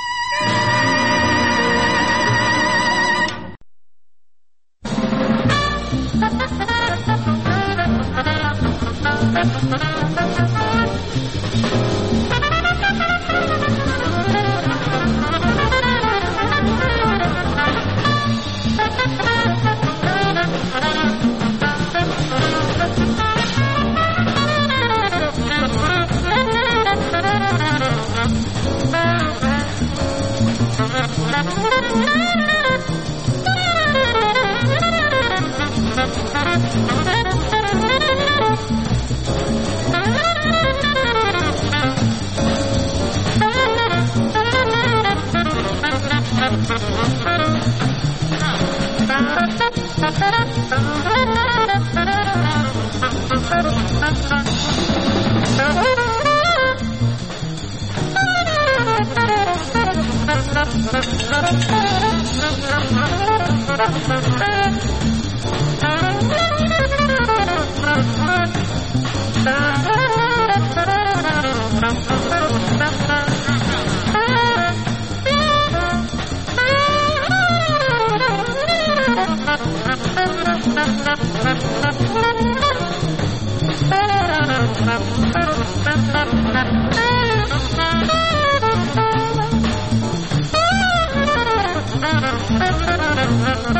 Speaker 5: Thank you.